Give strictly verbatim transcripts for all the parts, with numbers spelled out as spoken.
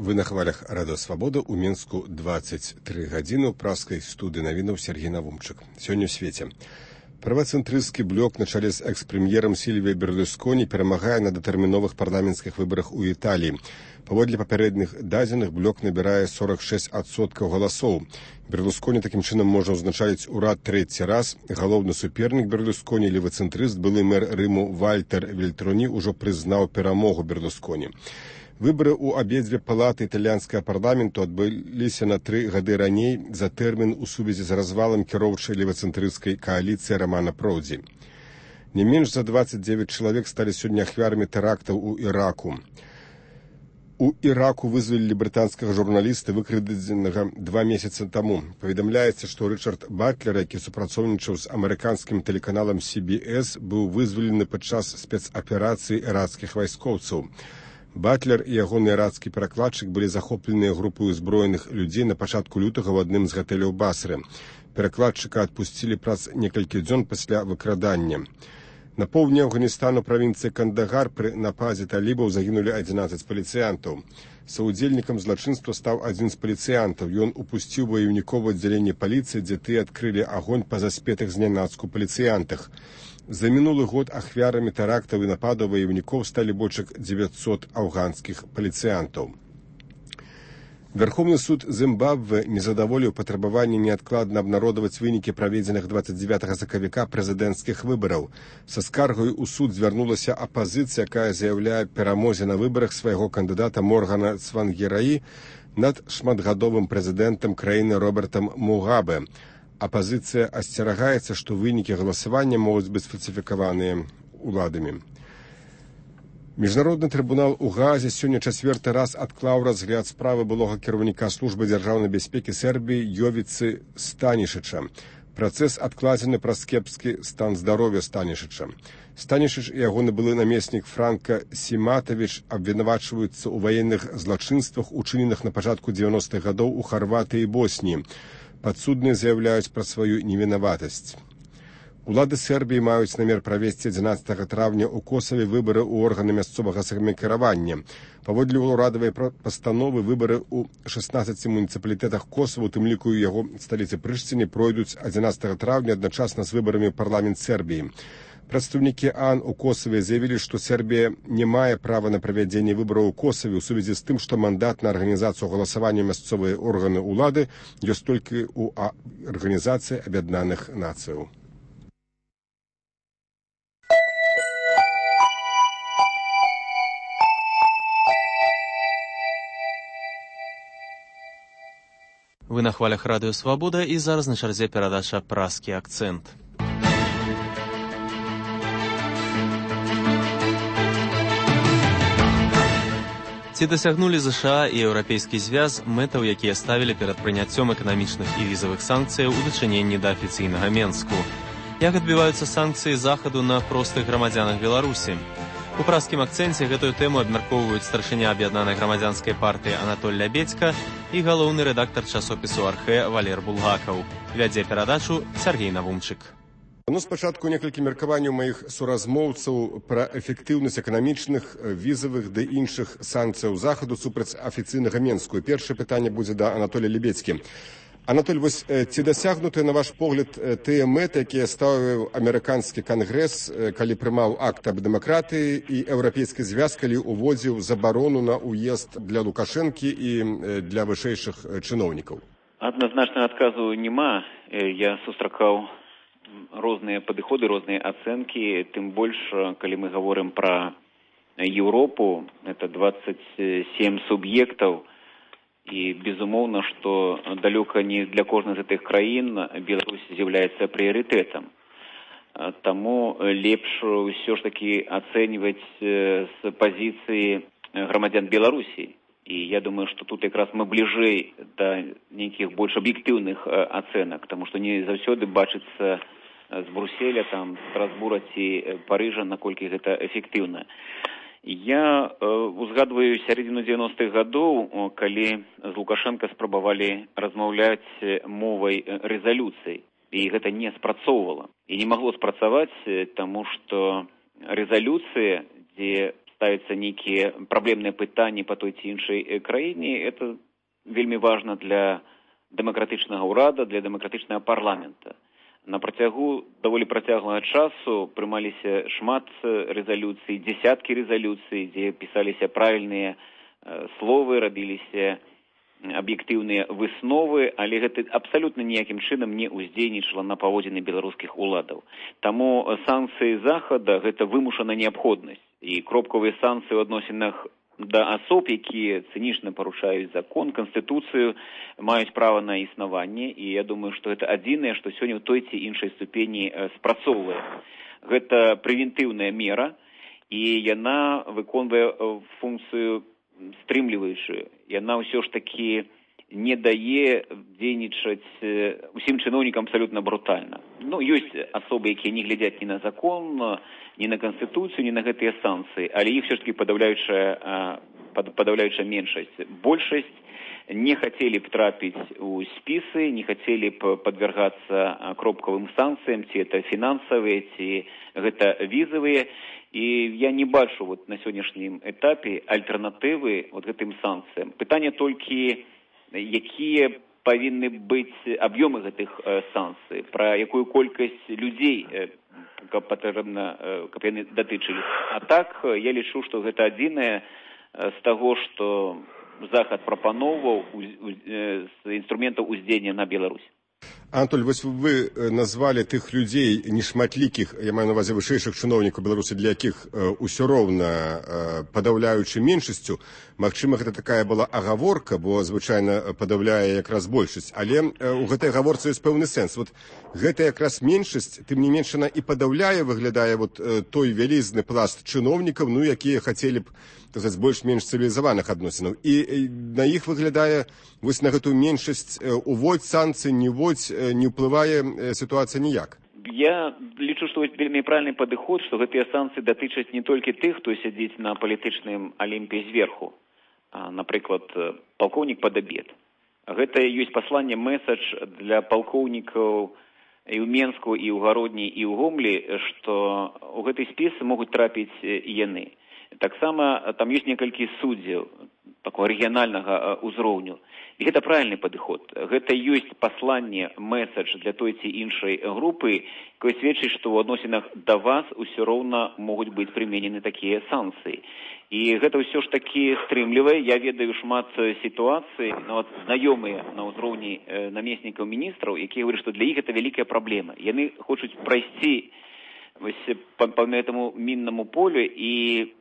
Вы на хвалях Радио Свобода у Мінску двадцать три гадзіны ў праскай студыі навінаў Сергей Навумчык. Сёння ў свеце. Правацэнтрысцкі блок на чале з экс-прэм'ерам Сільвіяй Берлусконі перамагае на датэрміновых парламенцкіх выбарах у Італіі. Паводле папярэдніх дадзеных блок набірае сорок шэсць адсоткаў галасоў. Берлусконі такім чынам можа ўзначаліць урад трэці раз. Галоўны супернік Берлусконі, левацэнтрыст, былы мэр Рыму Вальтер Вельтроні, ўжо прызнаў перамогу Берлусконі. Выбары ў абедзве палаты італьянскага парламенту адбыліся на тры гады раней за тэрмін у сувязі з развалам кіроўчай левацэнтрысцкай кааліцыі Романа Проўдзі. Не менш за двадцать девять чалавек сталі сёння ахвярамі тэрактаў у Іраку. У Іраку вызвалілі брытанскага журналіста, выкрадзенага два месяцы таму. Паведамляецца, што Рычард Батлер, які супрацоўнічаў з амерыканскім тэлеканалам Си Би Эс, быў вызвалены падчас спецаперацыі ірацкіх вайскоўцаў. Батлер і ягоны ірацкі перакладчык былі захопленыя групай узброеных людзей на пачатку лютага ў адным з гатэляў Басры. Перакладчыка адпусцілі праз некалькі дзён пасля выкрадання. На поўдні Афганістану правінцыі Кандагар пры нападзе талібаў загінулі адзінаццаць паліцыянтаў. Саўдзельнікам злачынства стаў адзін з паліцыянтаў. Ён упусціў баевнікоў у аддзяленне паліцыі, дзе тыя адкрылі агонь па заспетых знянацку паліцыянтах. За мінулы год ахвярамі тэрактаў і нападаў баевнікоў сталі больш як дзевяцьсот афганскіх паліцыянтаў. Верховны суд Зімбабве не задаволіў патрабаванне неадкладна абнародаваць вынікі праведзеных двадцать девятага сакавіка прэзідэнцкіх выбараў. Са скаргай у суд звярнулася апазіцыя, якая заяўляе перамозе на выбарах свайго кандыдата Моргана Цвангіраі над шматгадовым прэзідэнтам краіны Робертам Мугабе. Апазіцыя асцерагаецца, што вынікі галасавання могуць быць сфальсіфікаваныя ўладамі. Міжнародны трыбунал у Гаазе сёння чацвёрты раз адклаў разгляд справы былога кіраўніка службы дзяржаўнай бяспекі Сербіі Йовіцы Станішыча. Працэс адкладзены праз кепскі стан здароўя Станішыча. Станішыч і ягоны былы намеснік Франка Сіматавіч абвінавачваюцца ў ваенных злачынствах, учыненых на пачатку дзевяностых гадоў у Харватыі і Босніі. Падсудныя заяўляюць пра сваю невінаватасць. Улады Сербіі маюць намер правесці адзінаццатага траўня ў Косаве выбары ў органы мясцовага самакіравання. Паводле ўрадавай пастановы выбары ў шаснаццаці муніцыпалітэтах Косава, у тым ліку ў яго сталіцы Прышціне, пройдуць адзінаццатага траўня адначасна з выбарамі ў парламент Сербіі. Прадстаўнікі ААН у Косаве заявілі, што Сербія не мае права на правядзенне выбараў у Косаве ў сувязі з тым, што мандат на арганізацыю галасавання мясцовыя органы ўлады ёсць толькі ў Арганізацыі Аб'яднаных Нацыяў. Вы на хвалях Радыё Свабода, і зараз на чарзе перадача «Празкі акцэнт». Ці дасягнулі ЗША і Еўрапейскі звяз мэтаў, якія ставілі перад прыняццём эканамічных і візавых санкцыяў у дачыненні да афіцыйнага Менску? Як адбіваюцца санкцыі захаду на простых грамадзянах Беларусі? У празкім акцэнце гэтую тэму абмяркоўваюць старшыня аб'яднанай грамадзянскай партыі Анатоль Лябедзька і галоўны рэдактар часопісу «Архэ» Валер Булгакаў. Вядзе перадачу Сергей Навумчык. Ну, спачатку некалькі меркаванняў маіх суразмоўцаў пра эфектыўнасць эканамічных, візавых ды іншых санкцыяў захаду супраць афіцыйнага Менску. Першае пытанне будзе да Анатолія Лябедзькі. Анатоль, вось ці дасягнутыя, на ваш погляд, тыя мэты, якія ставіў амерыканскі кангрэс, калі прымаў акт аб дэмакратыі, і Еўрапейскі звяз, калі уводзіў забарону на ўезд для Лукашэнкі і для вышэйшых чыноўнікаў? Адназначнага адказу няма. Я сустракаў розныя падыходы, розныя ацэнкі, тым больш, калі мы гаворым пра Еўропу, это двадцать семь суб'ектаў, і, безумоўна, што далёка не для кожнай з гэтых краін Беларусь з'яўляецца прыярытэтам. Таму лепш усё ж такі ацэньваць з пазіцыі грамадзян Беларусі. І я думаю, што тут якраз мы бліжэй да нейкіх больш аб'ектыўных ацэнак, таму што не заўсёды бачыцца з Бруселя, там, Страсбура ці Парыжа, наколькі гэта эфектыўна. Я э, узгадваю сярэдзіну дзевяностых гадоў, калі з Лукашенко спрабавалі размаўляць мовай рэзалюцый, і гэта не спрацоўвала. І не магло спрацаваць, таму што рэзалюцыя, дзе ставяцца нейкія праблемныя пытанні па той ці іншай краіне, это вельмі важна для дэмакратычнага ўрада, для дэмакратычнага парламента. На працягу даволі працяглага часу прымаліся шмат рэзалюцый, дзесяткі рэзалюцый, дзе пісаліся правільныя словы, рабіліся аб'ектыўныя высновы, але гэта абсалютна ніякім чынам не ўздзейнічала на паводзіны беларускіх уладаў. Таму санкцыі Захада – гэта вымушана неабходнасць. І кропкавыя санкцыі ў адносінах да асоб, якія цынічна парушаюць закон, канстытуцыю, маюць права на існаванне, і я думаю, што гэта адзінае, што сёння ў той ці іншай ступені спрацоўвае. Гэта прэвентыўная мера, і яна выконвае функцыю стрымліваючую. Яна ўсё ж такі не дае дзейнічаць усім чыноўнікам абсалютна брутальна. Ну, ёсць асобы, якія не глядзяць ні на закон, ні на канстытуцыю, ні на гэтыя санкцыі, але іх все ж таки падаўляючая, падаўляючая меншасць. Большасць не хацелі б трапіць у спісы, не хацелі б падвяргацца кропкавым санкцыям, ці это фінансавыя, ці гэта візавыя. І я не бачу вот на сённяшнім этапе альтэрнатывы вот гэтым санкцыям. Пытанне толькі, якія павінны быць аб'ёмы гэтых санкцый, пра якую колькасць людзей каб патрэбна, каб яны датычылі. А так, я лічу, што гэта адзінае з таго, што Захад прапаноўваў з інструментаў уздзеяння на Беларусь. Анатоль, вось вы назвалі тых людзей нешматлікіх, я маю на ўвазе вышэйшых чыноўнікаў Беларусі, для якіх ўсё роўна падаўляючай меншасцю. Магчыма, гэта такая была агаворка, бо звычайна падаўляе якраз большасць. Але ў гэтай агаворцы ёсць пэўны сэнс. Вот гэта якраз меншасць, тым не менш яна і падаўляе, выглядае вот той вялізны пласт чыноўнікаў, ну, якія хацелі б, так сказаць, больш-менш цывілізаваных адносінаў. І на іх выглядае, вось на гэтую меншасць уводзь санкцыі, не вводзь, не ўплывае сітуацыя ніяк. Я лічу, што вельмі правільны падыход, што гэтыя санкцыі датычаць не толькі тых, хто сядзіць на палітычным алімпе зверху, напрыклад, палкоўнік Падабед. Гэта ёсць пасланне, месадж для палкоўнікаў і ў Менску, і ў Гародні, і ў Гомлі, што ў гэты спіс могуць трапіць і яны. Таксама там ёсць некалькі суддзяў такого рэгіянальнага ўзроўню. І гэта правільны падыход. Гэта ёсць пасланне, месадж для той ці іншай групы, якое сведчыць, што ў адносінах да вас усё роўна могуць быць прыменены такія санкцыі. І гэта ўсё ж такі стрымлівае. Я ведаю шмат сітуацый, нават знаёмыя на ўзроўні намеснікаў міністраў, якія говорять, што для іх гэта вялікая праблема. Яны хочуць прайсці вось па, па гэтаму міннаму полю і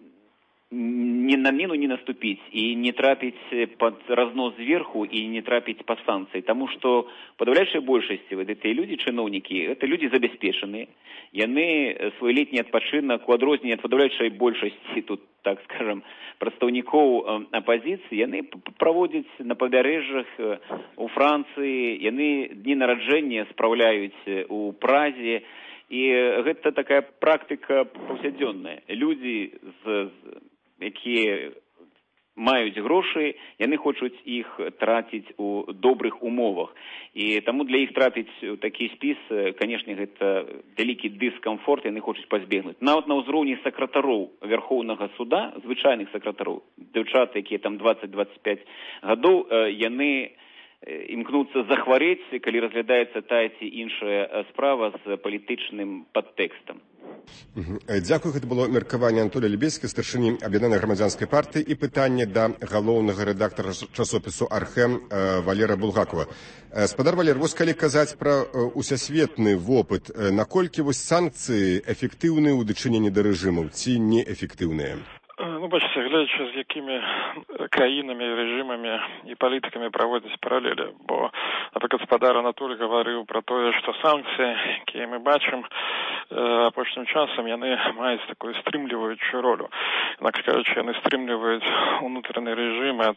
ни на мину не наступить и не трапить под разнос сверху и не трапить под санкции. Потому что подавляющая большасці вот эти люди, чиновники, это люди забеспеченные. Яны свой летний отпочинок, у адрозненне от подавляющей большасці, тут, так скажем, прадстаўнікоў апозіцыі, яны праводзяць на пабярэжжах у Францыі, яны дні нараджэння спраўляюць у Празе. І гэта такая практыка паўсядзённая. Людзі, з, якія маюць грошы, яны хочуць іх траціць у добрых умовах. І таму для іх трапіць у такі спіс, канешне, гэта вялікі дыскамфорт, яны хочуць пазбегнуць. Нават на ўзроўні сакратароў Верхоўнага суда, звычайных сакратароў, дзяўчат, якія там дваццаць-дваццаць пяць гадоў, яны імкнуцца захварэць, калі разглядаецца тая ці іншая справа з палітычным падтэкстам. Дзякую, гэта было меркаванне Анатолія Лібецькі, старшыні Аб'яднанай грамадзянскай партыі, і пытанне да галоўнага рэдактара часопісу «Архэм» Валера Булгакова. Спадар Валер, вось калі казаць пра усесветны вопыт, наколькі вось санкцыі эфектыўныя ў дачыненні да рэжымаў ці неэфектыўныя? Ну, бачите, глядячи, з якими країнами, режимами і політиками проводяться паралелі. Бо, наприклад, спадар Анатолій говорив про те, що санкції, які ми бачимо апошнім часом, вони мають таку стримлюючу роль. Інакше кажучи, вони стримлюють внутрішній режим від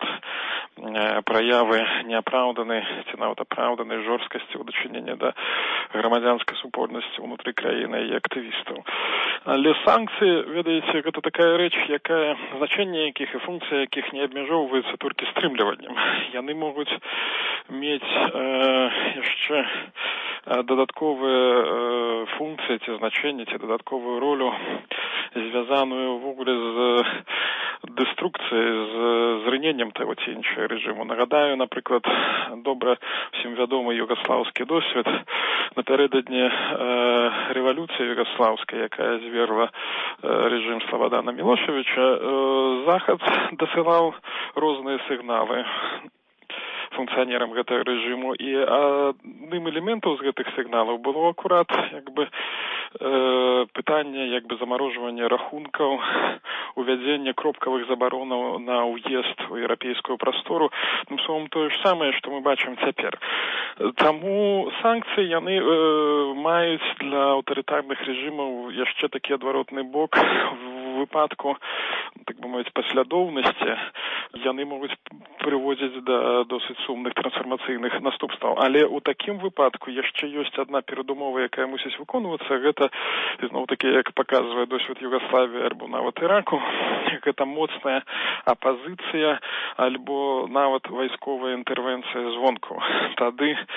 прояви неоправданої, чи навіть оправданої жорсткості у дочиненні до громадянської супольності внутрі країни і активістів. Але санкції, видається, це така річ, яка значення яких і функція яких не обмежовується тільки стримлюванням. Вони можуть мати е, ще додаткові е, функції, ці значення, ці додаткову роль звязаную в огуле з дэструкцыяй, з зрыненнем таго ці іншага рэжыму. Нагадаю, напрыклад, добра всім вядомы югаслаўскі досвед. Напярэдадні э, рэвалюцыі югаслаўскай, якая звергла э, рэжым Славадана Мілошевіча, э, Захад дасылаў розныя сігналы функцыянерам гэтага рэжыму, і адным элементаў з гэтых сігналаў было акурат як бы э, пытанне як бы замарожвання рахункаў, увядзення кропкавых забаронаў на ўезд у еўрапейскую прастору. Ну, словом, тое ж самае, што мы бачым цяпер. Таму санкцыі яны э, маюць для аўтарытарных рэжымаў яшчэ такі адваротны бок. В выпадку, так бы мовіць, паслядоўнасці яны могуць прыводзіць да досыць сумных трансфармацыйных наступстваў. Але ў такім выпадку яшчэ ёсць адна перадумова, якая мусіць выконвацца. Гэта, зноў-такі, як паказвае досвед Югаславіі альбо нават Іраку, гэта моцная апазіцыя альбо нават вайсковая інтэрвенцыя звонку. Тады э,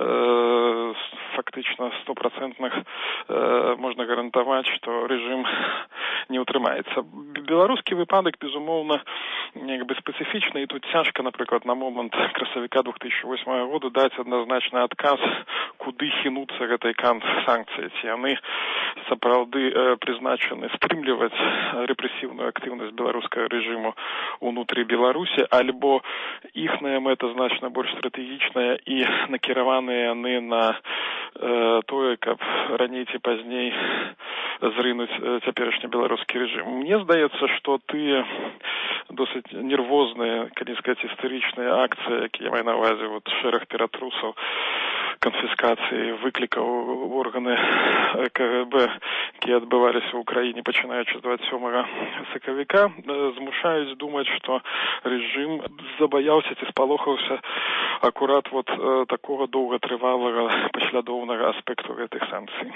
фактычна стопроцентных э, можна гарантаваць, што рэжым не ўтрымаецца. Беларускі выпадак, безумоўна, як бы спецыфічны, і тут цяжка, напрыклад, на момант красавіка две тысячи восьмого году даць адназначны адказ, куды хінуцца гэтай кант санкцыі. Ці яны сапраўды э, прызначаны стрымліваць рэпрэсіўную актыўнасць беларускага рэжыму ўнутры Беларусі, альбо іхная мэта значна больш стратэгічная і накіраваныя яны на э, тое, каб раней ці пазней зрынуць э, цяперашні беларускі рэжым. Мне здаецца, што тыя досыць нервозныя, калі сказаць, істэрычныя акцыі, якія я маю на ўвазе, вот шэраг ператрусаў, канфіскацыі, выклікаў органы КГБ, якія адбываліся ў краіне, пачынаючы з двадцать сёмага сакавіка, змушаюць думаць, што рэжым забаяўся ці спалохаўся акурат вот такога доўгатрывалага паслядоўнага аспекту гэтых санкцый.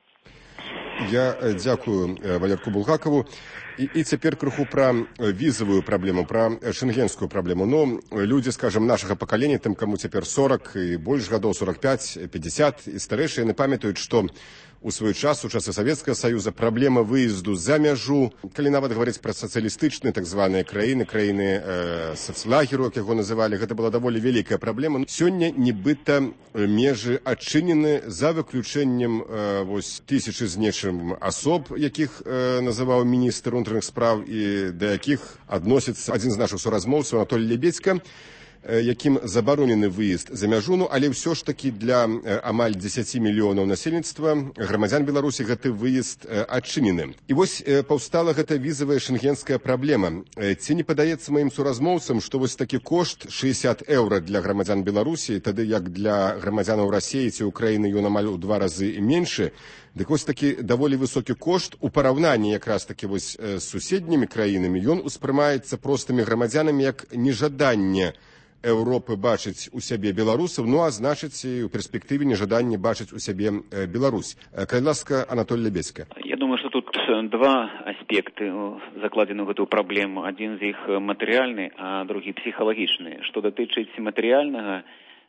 Я дзякую Валерку Булгакаву. І, і цяпер крыху пра візавую праблему, пра шэнгенскую праблему. Ну, людзі, скажам, нашага пакалення, тым, каму цяпер сорок і больш гадоў, сорок пять, пятьдесят і старэйшыя, яны памятаюць, што у свой час, у часы Савецкага Саюза, праблема выезду за мяжу, калі нават гаварыць пра сацыялістычныя так званыя краіны, краіны э, сацлагеру, як яго называлі, гэта была даволі вялікая праблема. Сёння нібыта межы адчынены за выключэннем э, вось тысячы з нечым асоб, якіх э, называў міністр унутраных спраў і да якіх адносіцца адзін з нашых суразмоўцаў Анатолій Лебедзька, якім забаронены выезд за мяжу, ну, але ўсё ж такі для амаль дзесяць мільёнаў насельніцтва грамадзян Беларусі гэты выезд адчынены. І вось паўстала гэта візавая шэнгенская праблема. Ці не падаецца маім суразмоўцам, што вось такі кошт шэсцьдесят еўра для грамадзян Беларусі, тады як для грамадзянаў Расіі ці Украіны ён амаль у два разы меншы, дык вось такі даволі высокі кошт у параўнанні якраз такі вось з суседнімі краінамі ён успрымаецца простымі грамадзянамі як нежаданне Еўропы бачыць у сябе беларусаў, ну а значыць і ў перспектыве нежаданне бачыць у сябе Беларусь. Калі ласка, Анатолій Лебедзька. Я думаю, што тут два аспекты закладзены ў гэтую праблему. Адзін з іх матэрыяльны, а другі псіхалагічны. Што датычыць матэрыяльнага,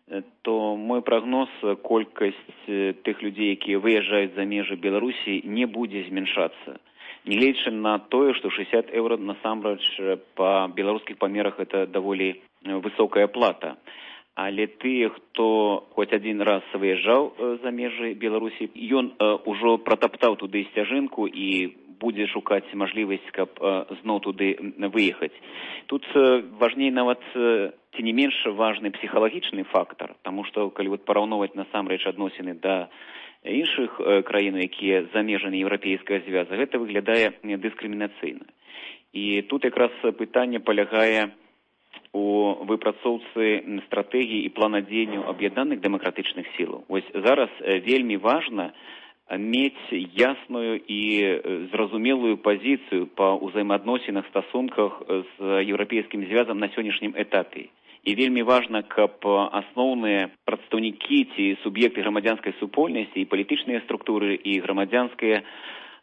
то мой прагноз, колькасць тых людзей, якія выязджаюць за межы Беларусі, не будзе змяншацца. Нягледзячы на тое, што шэсцьдесят еўра насамрэч па беларускіх памерах это даволі высокая плата. Але тыя, хто хоць адзін раз выязджаў за межы Беларусі, ён ужо пратаптаў туды сцяжынку і будзе шукаць мажлівасць, каб зноў туды выехаць. Тут важней нават ці не менш важны псіхалагічны фактар, таму што калі вот параўноўваць насамрэч адносіны да іншых краін, якія за межамі еўрапейскага звяза, гэта выглядае дыскрымінацыйна. І тут якраз пытанне палягае у выпрацоўцы стратэгіі і плана дзеянняў аб'яднаных дэмакратычных сілаў. Вось зараз вельмі важна мець ясную і зразумелую пазіцыю па ўзаемаадносінах, стасунках з еўрапейскім звязам на сённяшнім этапе. І вельмі важна, каб асноўныя прадстаўнікі ці суб'екты грамадзянскай супольнасці і палітычныя структуры, і грамадзянскія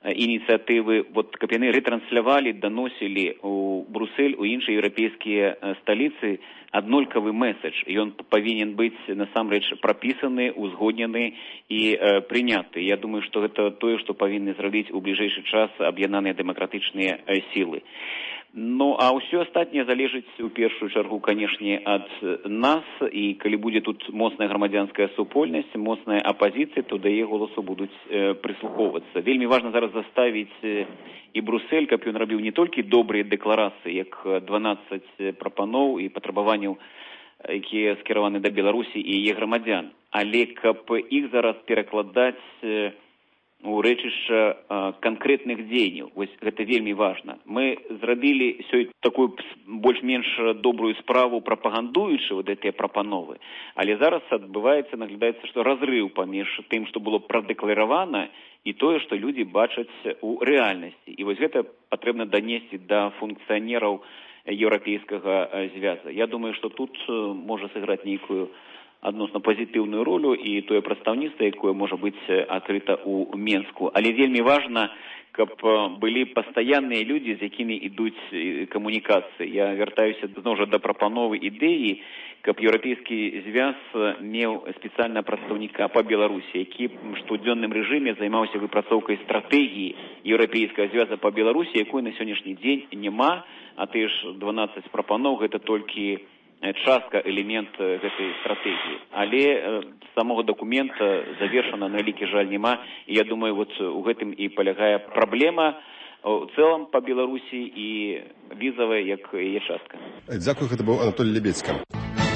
ініцыятывы, вот каб яны ретранслявалі, даносілі у Брюссель, у іншыя еўрапейскія сталіцы аднолькавы месседж. Ён павінен быць насамрэч прапісаны, узгоднены і э, прыняты. Я думаю, што гэта тое, што павінны зрабіць у бліжэйшы час аб'яднаныя дэмакратычныя э, сілы. Ну, а ўсё астатняе залежыць у першую чаргу, канешне, ад нас, і калі будзе тут моцная грамадзянская супольнасць, моцная апазіцыя, то да яе голасу будуць э, прыслухоўвацца. Вельмі важна зараз заставіць э, і Брюссель, каб ён рабіў не толькі добрыя дэкларацыі, як дванаццаць прапаноў і патрабаванняў, якія скіраваны да Беларусі і яе грамадзян, але каб іх зараз перакладаць э, у рэчышча а, канкрэтных дзеянняў. Вось гэта вельмі важна. Мы зрабілі сёння такую больш-менш добрую справу, прапагандуючы вот гэтыя прапановы, але зараз адбываецца, наглядаецца, што разрыў паміж тым, што было прадэкларавана, і тое, што людзі бачаць у рэальнасці. І вось гэта патрэбна данесці да функцыянераў еўрапейскага звяза. Я думаю, што тут можа сыграць нейкую адносна пазітыўную ролю і тое прадстаўніцтва, якое можа быць адкрыта ў Менску. Але вельмі важна, каб былі пастаянныя людзі, з якімі ідуць камунікацыі. Я вяртаюся зноў жа да прапановы ідэі, каб еўрапейскі звяз меў спецыяльнага прадстаўніка па Беларусі, які в штодзённым рэжыме займаўся выпрацоўкай стратэгіі еўрапейскага звяза па Беларусі, якой на сённяшні дзень няма, а тыя ж дванаццаць прапаноў гэта толькі частка, элемент гэтай стратэгіі. Але э, самого дакумента завершана, на вялікі жаль, няма. І я думаю, вот у гэтым і палягае праблема у цэлым па Беларусі і візавая, як яе частка. Дзякую, гэта быў Анатолій Лебедзька.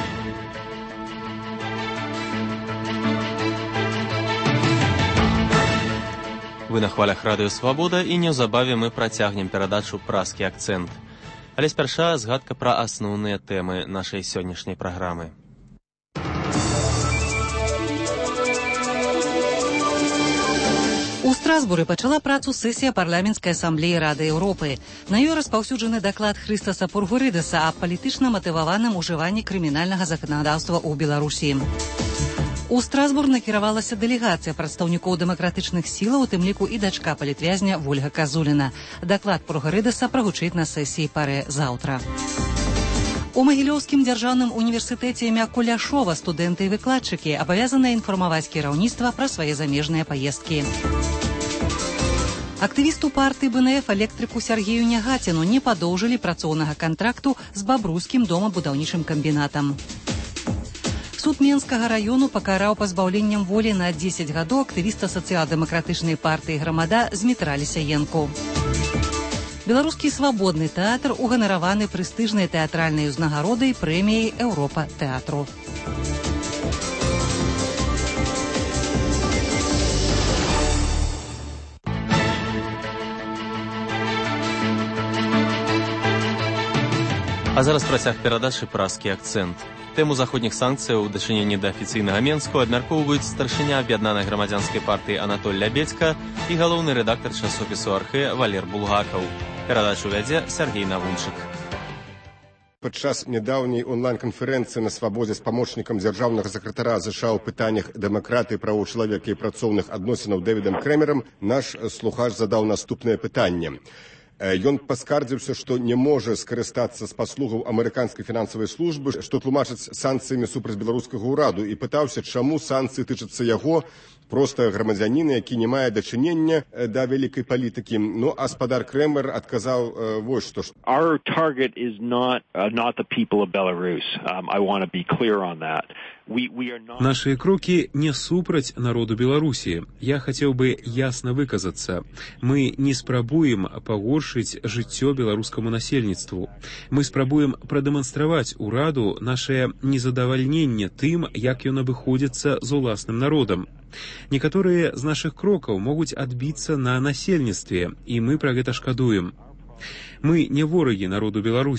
Вы на хвалях Радыё Свабода, і неўзабаве мы працягнем перадачу «Празкі акцэнт». Але спярша згадка пра асноўныя тэмы нашай сённяшняй праграмы. У Страсбуры пачала працу сесія парламенцкай асамблеі Рады Еўропы. На ёй распаўсюджаны даклад Хрыстаса Пургурыдаса аб палітычна матываваным ужыванні крымінальнага заканадаўства ў Беларусі. У Страсбург накіравалася дэлегацыя прадстаўнікоў дэмакратычных сілаў, у тым ліку і дачка палітвязня Вольга Казуліна. Даклад Пургурыдаса прагучыць на сесіі пары заўтра. У Магілёўскім дзяржаўным універсітэце імя Куляшова студэнты і выкладчыкі абавязаныя інфармаваць кіраўніцтва пра свае замежныя паездкі. Актывісту партыі Бэ Эн Эф электрыку Сергею Нягатіну не падоўжылі працоўнага кантракту з бабруйскім домабудаўнічым камбінатам. Суд Менскага раёну пакараў пазбаўленнем волі на дзесяць гадоў актывіста сацыял-дэмакратычнай партыі «Грамада» Змітралі Саенку. Беларускі свабодны тэатр уганараваны прэстыжнай тэатральнай узнагародай прэміяй «Еўропа тэатру». А зараз працяг перадачы «Празкі акцэнт». Тэму заходніх санкцыяў у дачыненні да афіцыйнага Менску абмяркоўваюць старшыня аб'яднанай грамадзянскай партыі Анатоль Лебедзька і галоўны рэдактар часопісу «Архэ» Валер Булгакаў. Перадачу вядзе Сергей Навунчык. Падчас нядаўняй онлайн-канферэнцыі на Свабодзе з памочнікам дзяржаўнага сакратара ЗША ў пытаннях дэмакратыі, правоў чалавека і працоўных адносінаў Дэвідам Крэмерам наш слухач задаў наступнае пытанне. Ён паскардзіўся, што не можа скарыстацца з паслугаў амерыканскай фінансавай службы, што тлумачаць санкцыямі супраць беларускага ўраду, і пытаўся, чаму санкцыі тычацца яго, проста грамадзяніна, які не мае дачынення да вялікай палітыкі. Ну, а спадар Крэмер адказаў вось што. Our target is not uh, not the people of Belarus. Um, I want to be clear on that. Наши кроки не супраць народу Беларусі. Я хацеў бы ясна выказацца. Мы не спрабуем пагоршыць жыццё беларускаму насельніцтву. Мы спрабуем прадэманстраваць ураду нашае незадавальненне тым, як ён абыходзіцца з уласным народам. Некаторыя з нашых крокаў могуць адбіцца на насельніцтве, і мы пра гэта шкадуем. Мы не ворагі народу Беларусі.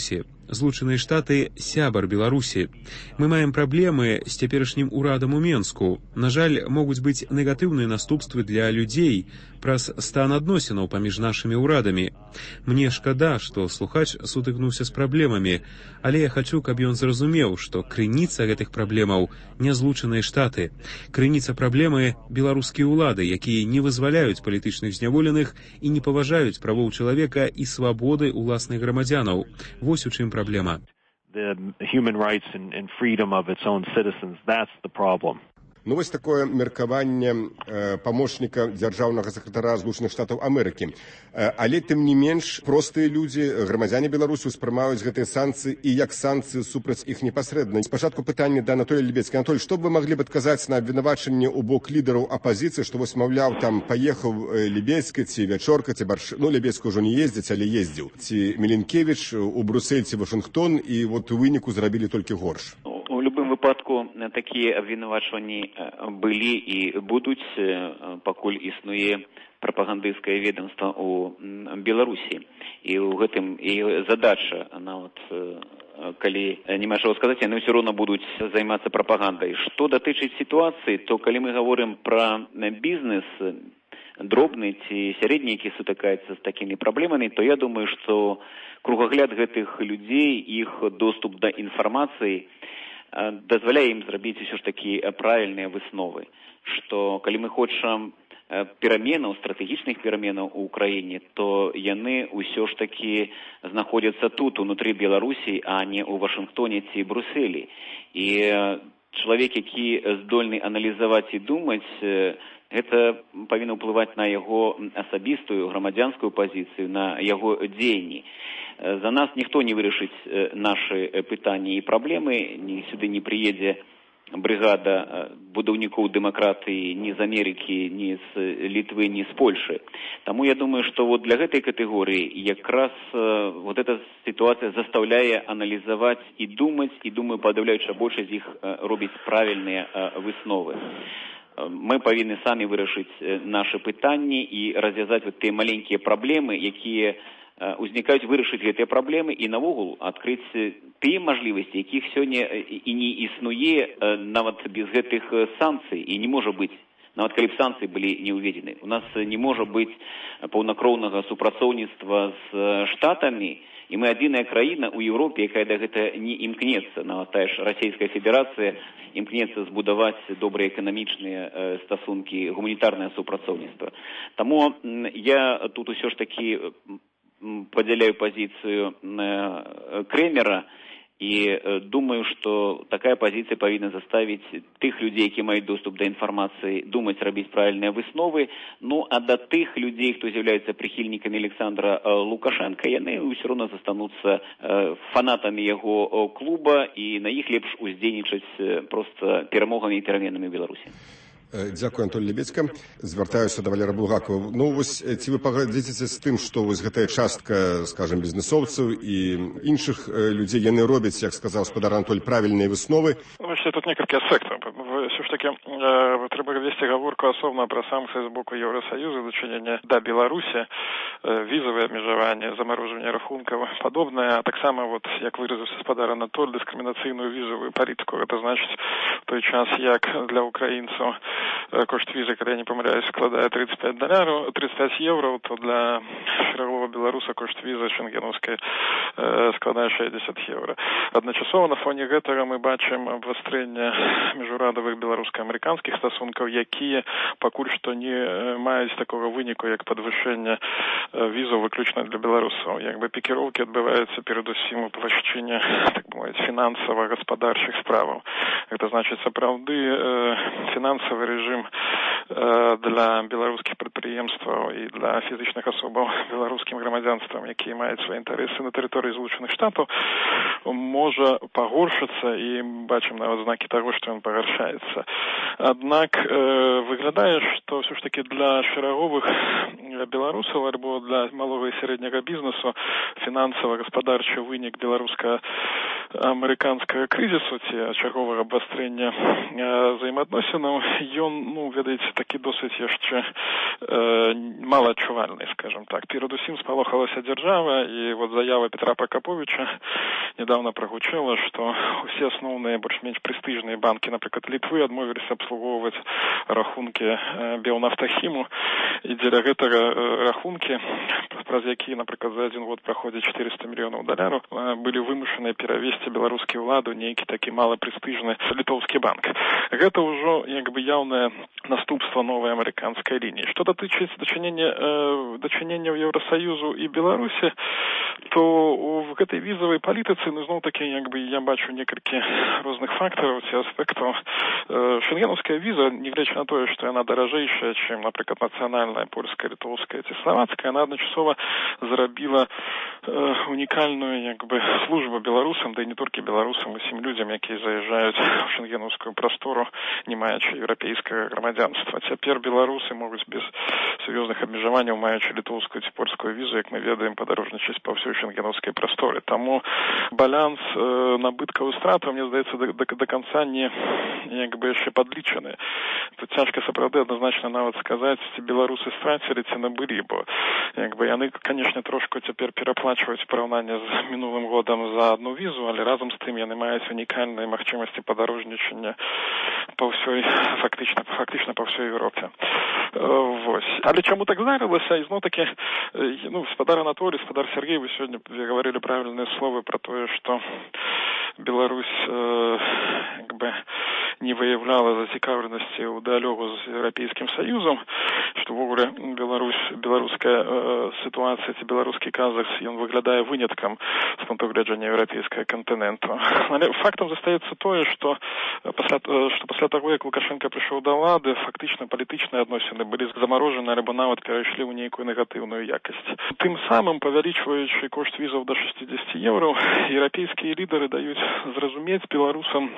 Злучаныя Штаты сябар Беларусі. Мы маем праблемы з цяперашнім урадам у Менску. На жаль, могуць быць негатыўныя наступствы для людзей праз стан адносінаў паміж нашымі ўрадамі. Мне шкада, што слухач сутыкнуўся з праблемамі, але я хачу, каб ён зразумеў, што крыніца гэтых праблемаў не Злучаныя Штаты. Крыніца праблемы беларускія ўлады, якія не вызваляюць палітычных зняволеных і не паважаюць правоў чалавека і свабоды ўласных грамадзянаў. Вось у чым праблема. The human rights and, and freedom of its own citizens, that's the problem. Ну, вось такое меркаванне э, памочніка дзяржаўнага сакратара Злучаных Штатаў Амерыкі. Э, але, тым не менш, простыя людзі, грамадзяне Беларусі ўспрымаюць гэтыя санкцыі і як санкцыі супраць іх непасрэдна. Спачатку пытанне да Анатолія Лебедзькі. Анатолій, што б вы маглі б адказаць на абвінавачанне ў бок лідараў апазіцыі, што вось, маўляў, там паехаў Лебедзька ці Вячорка, ці Барш... ну, Лебедзька ўжо не ездзіць, але ездзіў. Ці Міленкевіч у Брусэль ці Вашынгтон, і вот у выніку зрабілі толькі горш. У любым выпадку такія абвінавачванні былі і будуць, пакуль існуе прапагандысцкае ведомства ў Беларусі. І ў гэтым і задача, нават калі няма чаго сказаць, яны ўсё роўна будуць займацца прапагандай. Што датычыць сітуацыі, то калі мы гаворым пра бізнес дробны ці сярэдні, які сутыкаецца з такімі праблемамі, то я думаю, што кругагляд гэтых людзей, іх доступ да інфармацыі дазваляе ім зрабіць усё ж такі правільныя высновы, што калі мы хочам пераменаў, стратэгічных пераменаў у краіне, то яны ўсё ж такі знаходзяцца тут, унутры Беларусі, а не ў Вашынгтоне ці Брусэлі. І чалавек, які здольны аналізаваць і думаць, гэта павінна ўплываць на яго асабістую грамадзянскую пазіцыю, на яго дзеянні. За нас ніхто не вырашыць нашы пытанні і праблемы, ні сюды не прыедзе брыгада будаўнікоў дэмакратыі ні з Амерыкі, ні з Літвы, ні з Польшы. Таму я думаю, што вот для гэтай катэгорыі якраз вот эта сітуацыя застаўляе аналізаваць і думаць, і думаю, падаўляючая большасць з іх робіць правільныя высновы. Мы павінны самі вырашыць нашы пытанні і развязаць вот тыя маленькія праблемы, якія узнікаюць, вырашыць гэтыя праблемы і навогул адкрыць тыя мажлівасці, якіх сёння і не існуе нават без гэтых санкцый, і не можа быць, нават калі б санкцыі былі не ўведзены. У нас не можа быць паўнакроўнага супрацоўніцтва з штатамі, і мы адзіная краіна ў Еўропе, якая да гэта не імкнецца. Нават тая ж Расійская Федэрацыя імкнецца збудаваць добрыя эканамічныя стасункі, гуманітарнае супрацоўніцтва. Таму я тут усё ж такі падзяляю пазіцыю Крэмера і думаю, што такая пазіцыя павінна заставіць тых людзей, які маюць доступ да інфармацыі, думаць, рабіць правільныя высновы. Ну, а да тых людзей, хто з'яўляецца прыхільнікамі Александра Лукашенка, яны ўсё роўна застануцца фанатамі яго клуба, і на іх лепш уздзейнічаць проста перамогамі і пераменамі ў Беларусі. Дзякую, Анатолій Лебедзька. Звяртаюся да Валера Булгакова. Ну, вось, ці вы пагадзіцеся з тым, што вось гэтая частка, скажем, бізнесоўцаў і іншых людзей, яны робяць, як сказаў гаспадар Анатолій, правільныя высновы? Бачите, тут некалькі аспектаў. Все ж таки, трэба весці гаворку асобна пра санкцыі з боку Еўрасаюза, дачыненне да Беларусі, візавыя абмежаванні, замарожванне рахункаў, падобнае, а таксама, вот, як выразіўся гаспадар Анатолій, дыскрымінацыйную візавую палітыку. Гэта значыць, той час, як для украінцаў кошт візы, калі я не памыляюсь, складае тридцать пять доляраў, тридцать пять евро, то для шагового беларуса кошт візы шенгенаўскай складае шестьдесят евро. Адначасова на фоне гэтага мы бачым абвастрэнне міжнародных беларуска-амерыканскіх стасункаў, якія пакуль што не маюць такога выніку, як падвышэнне візаў выключна для беларусаў. Як бы пікіроўкі адбываюцца перадусім у плашчыне, так мовіць, фінансава-гаспадарчых справаў. Гэта значыць, сапраўды фінансавы рэжым для беларускіх прадпрыемстваў і для фізічных асобаў беларускім грамадзянствам, якія маюць свае інтарэсы на тэрыторыі Злучаных Штатаў, можа пагоршыцца, і бачым нават знакі таго, што ён пагаршаецца. Аднак выглядае, што ўсё ж такі для шараговых беларусаў альбо для малога і сярэдняга бізнесу фінансава-гаспадарчы вынік беларуска-амерыканскага крызісу ці чарговага абвастрэння взаемаадносінаў ён, ну, ведаеце, такі досыць яшчэ э, малаадчувальны, скажем так. Перадусім спалохалася дзяржава, і вот заява Петра Пракаповича недавно прагучала, што усе асноўныя больш-менш прэстыжныя банкі, напрыклад, Літвы, адмовіліся абслугоўваць рахункі э, Белнафтахіму, і дзеля гэтага э, рахункі, праз якія, напрыклад, за адзін год праходзіць чатырыста мільёнаў даляраў, э, былі вымушаныя перавесці беларускія ўлады ў нейкі такі малапрэстыжны літоўскі банк. Гэта ўжо як бы яўнае наступства новай амерыканскай лініі. Што датычыць дачынення э, дачыненняў Еўрасаюзу і Беларусі, то в гэтай візавай палітыцы, ну, зноў-такі, як бы я бачу некалькі розных фактараў ці аспектаў. Э, шенгенаўская віза, нягледзячы на тое, што яна даражэйшая, чым, напрыклад, нацыянальная, польская, літоўская ці славацкая, яна адначасова зрабіла э, унікальную, як бы, службу беларусам, да і не толькі беларусам, усім людзям, якія заязджаюць у шенгенаўскую прастору, не маючы еўрапейскага грамадзянства. Цяпер беларусы могуць без сур'ёзных абмежаванняў, маючы літоўскую ці польскую візу, як мы ведаем, падарожнічаць па ўсёй шенгенаўскай прасторы. Таму баланс э, набыткаў і стратаў, мне здаецца, да, да, да канца не як бы яшчэ падлічаны. Тут цяжка сапраўды адназначна нават сказаць, ці беларусы страцілі, ці набылі, бо як бы яны, канешне, трошку цяпер пераплачваюць параўнанне з мінулым годам за одну візу, але разам з тым яны маюць унікальныя магчымасці падарожнічання па ўсёй, фактычна, фактычна па ўсёй Еўропе. Вось. Але чаму так здарылася? І зноў-такі, ну, спадар Анатолий, спадар Сергей, вы сёння говорили правильные словы про тое, што Беларусь э, як бы не выявляла зацікаўленасці ў дыалогу з Еўрапейскім Саюзам, што ўвогуле Беларусь, беларуская э, сітуацыя ці беларускі казах, ён выглядае выняткам з пункту гледжання еўрапейскага кантыненту. Але фактам застаецца тое, што пасля, што пасля таго, як Лукашенко прыйшоў да ўлады, фактычна палітычныя адносіны былі замарожаны, альбо нават перайшлі ў нейкую негатыўную якасць. Тым самым, павялічваючы кошт візаў да шэсцьдзесят еўро, еўрапейскія лідары даюць зразумець беларусам,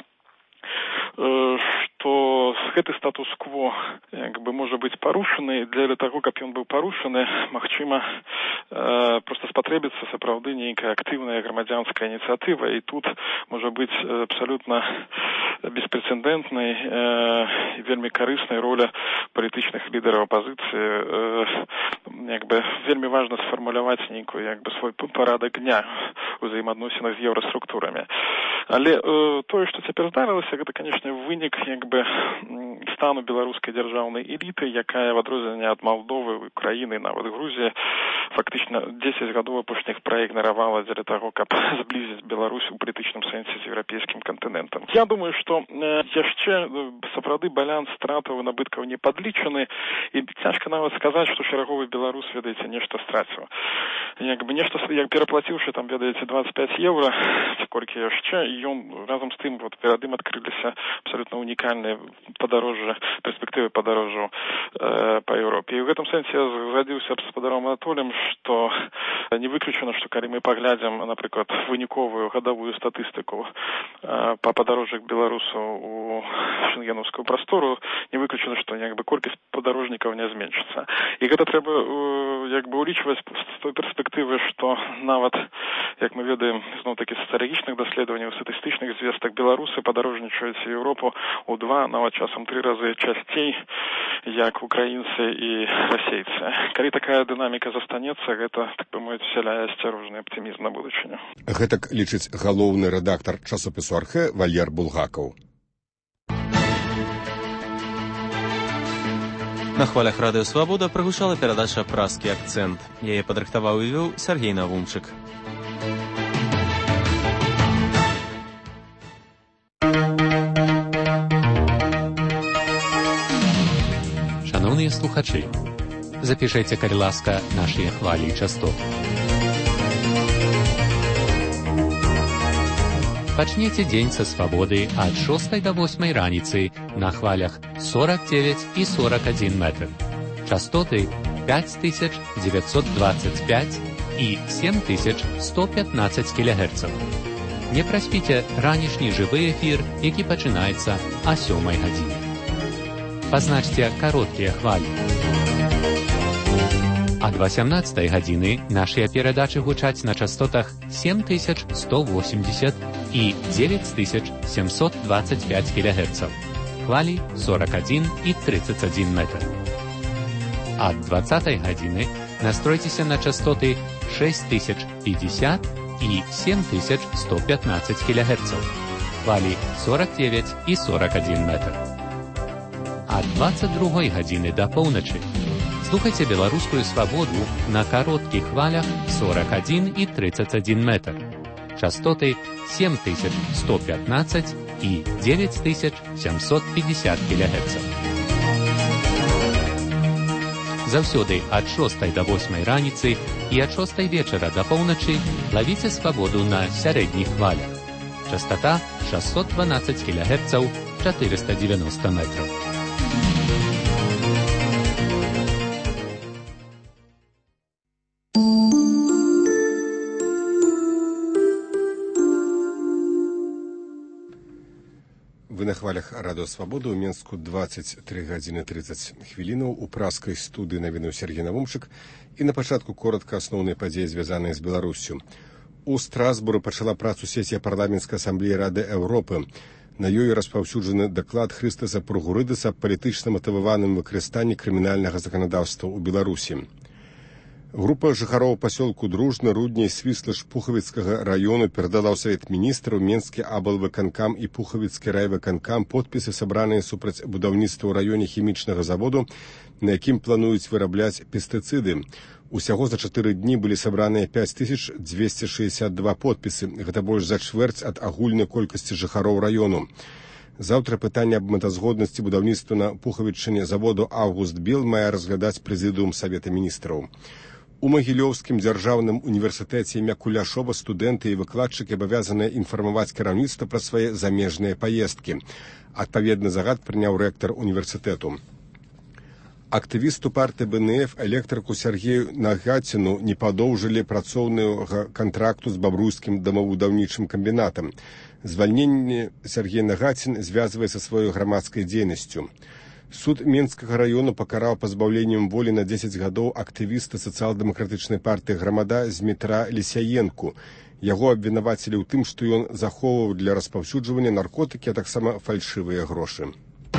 што гэты статус-кво як бы можа быць парушаны. Для таго, каб ён быў парушаны, магчыма, э, проста спатрэбіцца сапраўды нейкая актыўная грамадзянская ініцыятыва, і тут можа быць абсалютна беспрэцэдэнтнай і э, вельмі карыснай роля палітычных лідараў апазіцыі. Э, як бы вельмі важна сфармуляваць нейкую як бы свой парадак дня у взаемаадносінах з еўраструктурамі. Але э, тое, што цяпер здарылася, гэта, канешне, вынік як бы стану беларускай дзяржаўнай эліты, якая в адрозненне ад Малдовы, Украіны, нават Грузіі, фактычна дзесяць гадоў апошніх праігнаравала дзеля таго, каб зблізіць Беларусь у палітычным сэнсе з еўрапейскім кантынентам. Я думаю, што э, яшчэ сапраўды баланс стратаў і набыткаў не падлічаны, і цяжка нават сказаць, што шараговы беларус, ведаеце, нешта страціў. Як бы нешта, як пераплаціўшы там, ведаеце, двадцать пять еўра, ці колькі яшчэ, і ён разам з тым вот перад ім адкрыліся абсолютно унікальныя падарожжа, перспектывы падарожжаў э, па Еўропе. І ў гэтым сэнсе я згадзіўся з спадаром Анатоліем, што не выключана, што калі мы паглядзім, напрыклад, выніковую гадавую статыстыку э, па падарожжах беларусаў у шенгенаўскую прастору, не выключана, што як бы колькасць падарожнікаў не зменшыцца. І гэта трэба э, як бы улічваць з той перспектывы, што нават, як мы ведаем, зноў-такі сацыялагічных даследаванняў, статыстычных звестак, беларусы падарожнічаюць у Еўропу у два, нават часам тры разы часцей, як украінцы і расейцы. Калі такая дынаміка застанецца, гэта, так бы мовіць, усяляе асцярожны аптымізм на будучыню. Гэтак лічыць галоўны рэдактар часопісу «Архэ» Валер Булгакаў. На хвалях радыё «Свабода» прагучала перадача «Празкі акцэнт». Яе падрыхтаваў і вёў Сергей Навумчык. Шановныя слухачы, запішайце, калі ласка, нашыя хвалі і частоты. Пачніце дзень са свабоды ад шостай да восьмай раніцы на хвалях сорок девять і сорок один метр. Частоты пять тысяч девятьсот двадцать пять і семь тысяч сто пятнадцать кілогерцаў. Не праспіце ранішні жывы эфір, які пачынаецца а сёмай гадзіне. Пазначце кароткія хвалі. Ад васямнаццатай гадзіны нашыя перадачы гучаць на частотах семь тысяч сто восемьдесят і девять тысяч семьсот двадцать пять кілогерцаў. хвалі сорок один і тридцать один метр. Ад двадцатай гадзіны настройцеся на частоты шесть тысяч пятьдесят и семь тысяч сто пятнадцать килогерцев, хвалі сорок девять и сорок один метр. Ад двадцать другой гадзіны да поўначы слухайце беларускую свабоду на кароткіх хвалях сорок один и тридцать один метр, частоты семь тысяч сто пятнадцать и девять тысяч семьсот пятьдесят килогерцев. Заўсёды ад шостай да восьмай раніцы і ад шостай вечара да поўначы лавіце свабоду на сярэдніх хвалях. Частота шестьсот двенадцать килогерцев, четыреста девяносто метров. Вы на хвалях радыё Свабода ў Менску двадцать три гадзіны тридцать хвілінаў у праскай студыі навінаў Сергей Навумчык і на пачатку коротка асноўныя падзеі, звязаныя з Беларуссю. У Страсбуры пачала працу сесія парламенцкай асамблеі Рады Еўропы. На ёй распаўсюджаны даклад Хрыстаса Пургурыдаса аб палітычна матываваным выкарыстанні крымінальнага заканадаўства ў Беларусі. Група жыхароў пасёлку Дружны, Рудня і Свіслыш Пухавіцкага раёну перадала ў Савет міністраў, Менскі аблвыканкам і Пухавіцкі райвыканкам подпісы, сабраныя супраць будаўніцтва ў раёне хімічнага заводу, на якім плануюць вырабляць пестыцыды. Усяго за чатыры дні былі сабраныя пять тысяч двести шестьдесят два подпісы. Гэта больш за чвэрць ад агульнай колькасці жыхароў раёну. Заўтра пытанне аб мэтазгоднасці будаўніцтва на Пухавічыне заводу «Август Бел» мае разглядаць прэзідыум Савета міністраў. У Магілёўскім дзяржаўным універсітэце імя Куляшова студэнты і выкладчыкі абавязаныя інфармаваць кіраўніцтва пра свае замежныя паездкі. Адпаведны загад прыняў рэктар універсітэту. Актывісту партыі бэ эн эф электрыку Сергею Нагаціну не падоўжылі працоўнага кантракту з бабруйскім дамабудаўнічым камбінатам. Звальненне Сергей Нагацін звязвае са сваёй грамадскай дзейнасцю. Суд Менскага раёну пакараў пазбаўленнем волі на дзесяць гадоў актывіста сацыял-дэмакратычнай партыі «Грамада» Змітра Лісяенку. Яго абвінавацілі ў тым, што ён захоўваў для распаўсюджвання наркотыкі, а таксама фальшывыя грошы.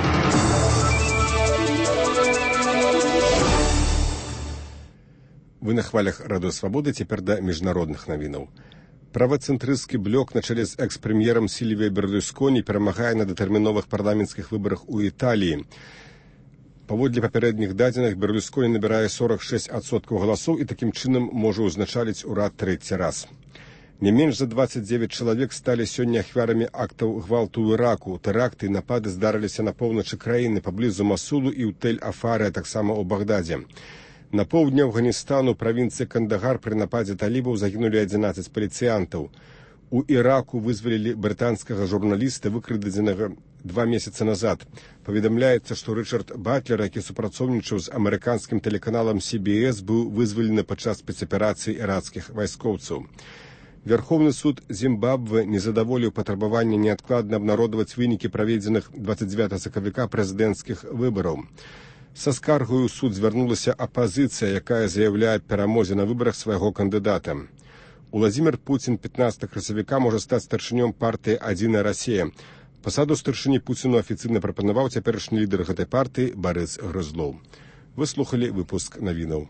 Вы на хвалях радыё Свабоды, цяпер да міжнародных навінаў. Правацэнтрысцкі блок на чале з экс-прэм'ерам Сільвіяй Берлусконі перамагае на датэрміновых парламенцкіх выбарах у Італіі. Паводле папярэдніх дадзеных, Берлусконі набірае сорок шесть адсоткаў галасоў і такім чынам можа ўзначаліць урад трэці раз. Не менш за двадцать девять чалавек сталі сёння ахвярамі актаў гвалту ў Іраку. Тэракты і напады здарыліся на поўначы краіны, паблізу Масулу і ў Тель-Афары, а таксама ў Багдаде. На поўдні Афганістану, правінцыі Кандагар, пры нападзе талібаў загінулі адзінаццаць паліцыянтаў. У Іраку вызвалілі брытанскага журналіста, выкрадзенага два месяцы назад. Паведамляецца, што Рычард Батлер, які супрацоўнічаў з амерыканскім тэлеканалам Си Би Эс, быў вызвалены падчас спецаперацыі іракскіх вайскоўцаў. Верховны суд Зімбабве не задаволіў патрабаванне неадкладна абнародаваць вынікі праведзеных двадцать девятого сакавіка прэзідэнцкіх выбараў. Са скаргаю суд звярнулася апазіцыя, якая заяўляе перамозе на выбарах свайго кандыдата. Уладзімір Пуцін пятнадцатого красавіка можа стаць старшынём партыі «Адзіная Расія». Пасаду старшыні Пуціну афіцыйна прапанаваў цяперашні лідар гэтай партыі Барыс Грызлоў. Вы слухалі выпуск навінаў.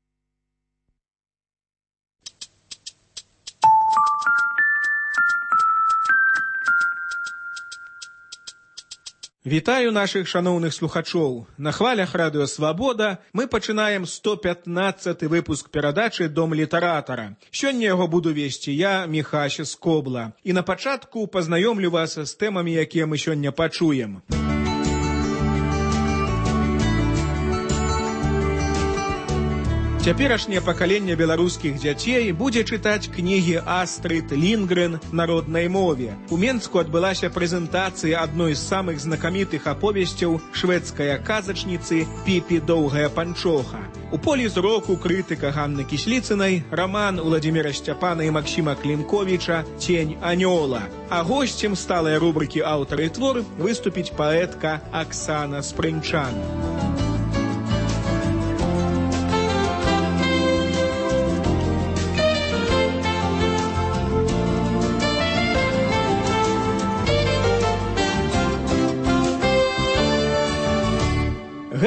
Вітаю нашых шаноўных слухачоў. На хвалях радыё Свабода мы пачынаем сто пятнаццаты выпуск перадачы «Дом літаратара». Сёння яго буду весці я, Міхася Скобла. І на пачатку пазнаёмлю вас з тэмамі, якія мы сёння пачуем. Цяперашняе пакаленне беларускіх дзяцей будзе чытаць кнігі Астрыд Лінгрен народнай мове. У Менску адбылася прэзентацыя адной з самых знакамітых аповесцяў шведская казачніцы Піпі Доўгая Панчоха. У полі зроку крытыка Ганны Кісліцынай раман Уладзіміра Сцяпана і Максіма Клімковіча «Цень анёла». А госцем сталай рубрыкі «Аўтар і твор» выступіць паэтка Аксана Спрынчан.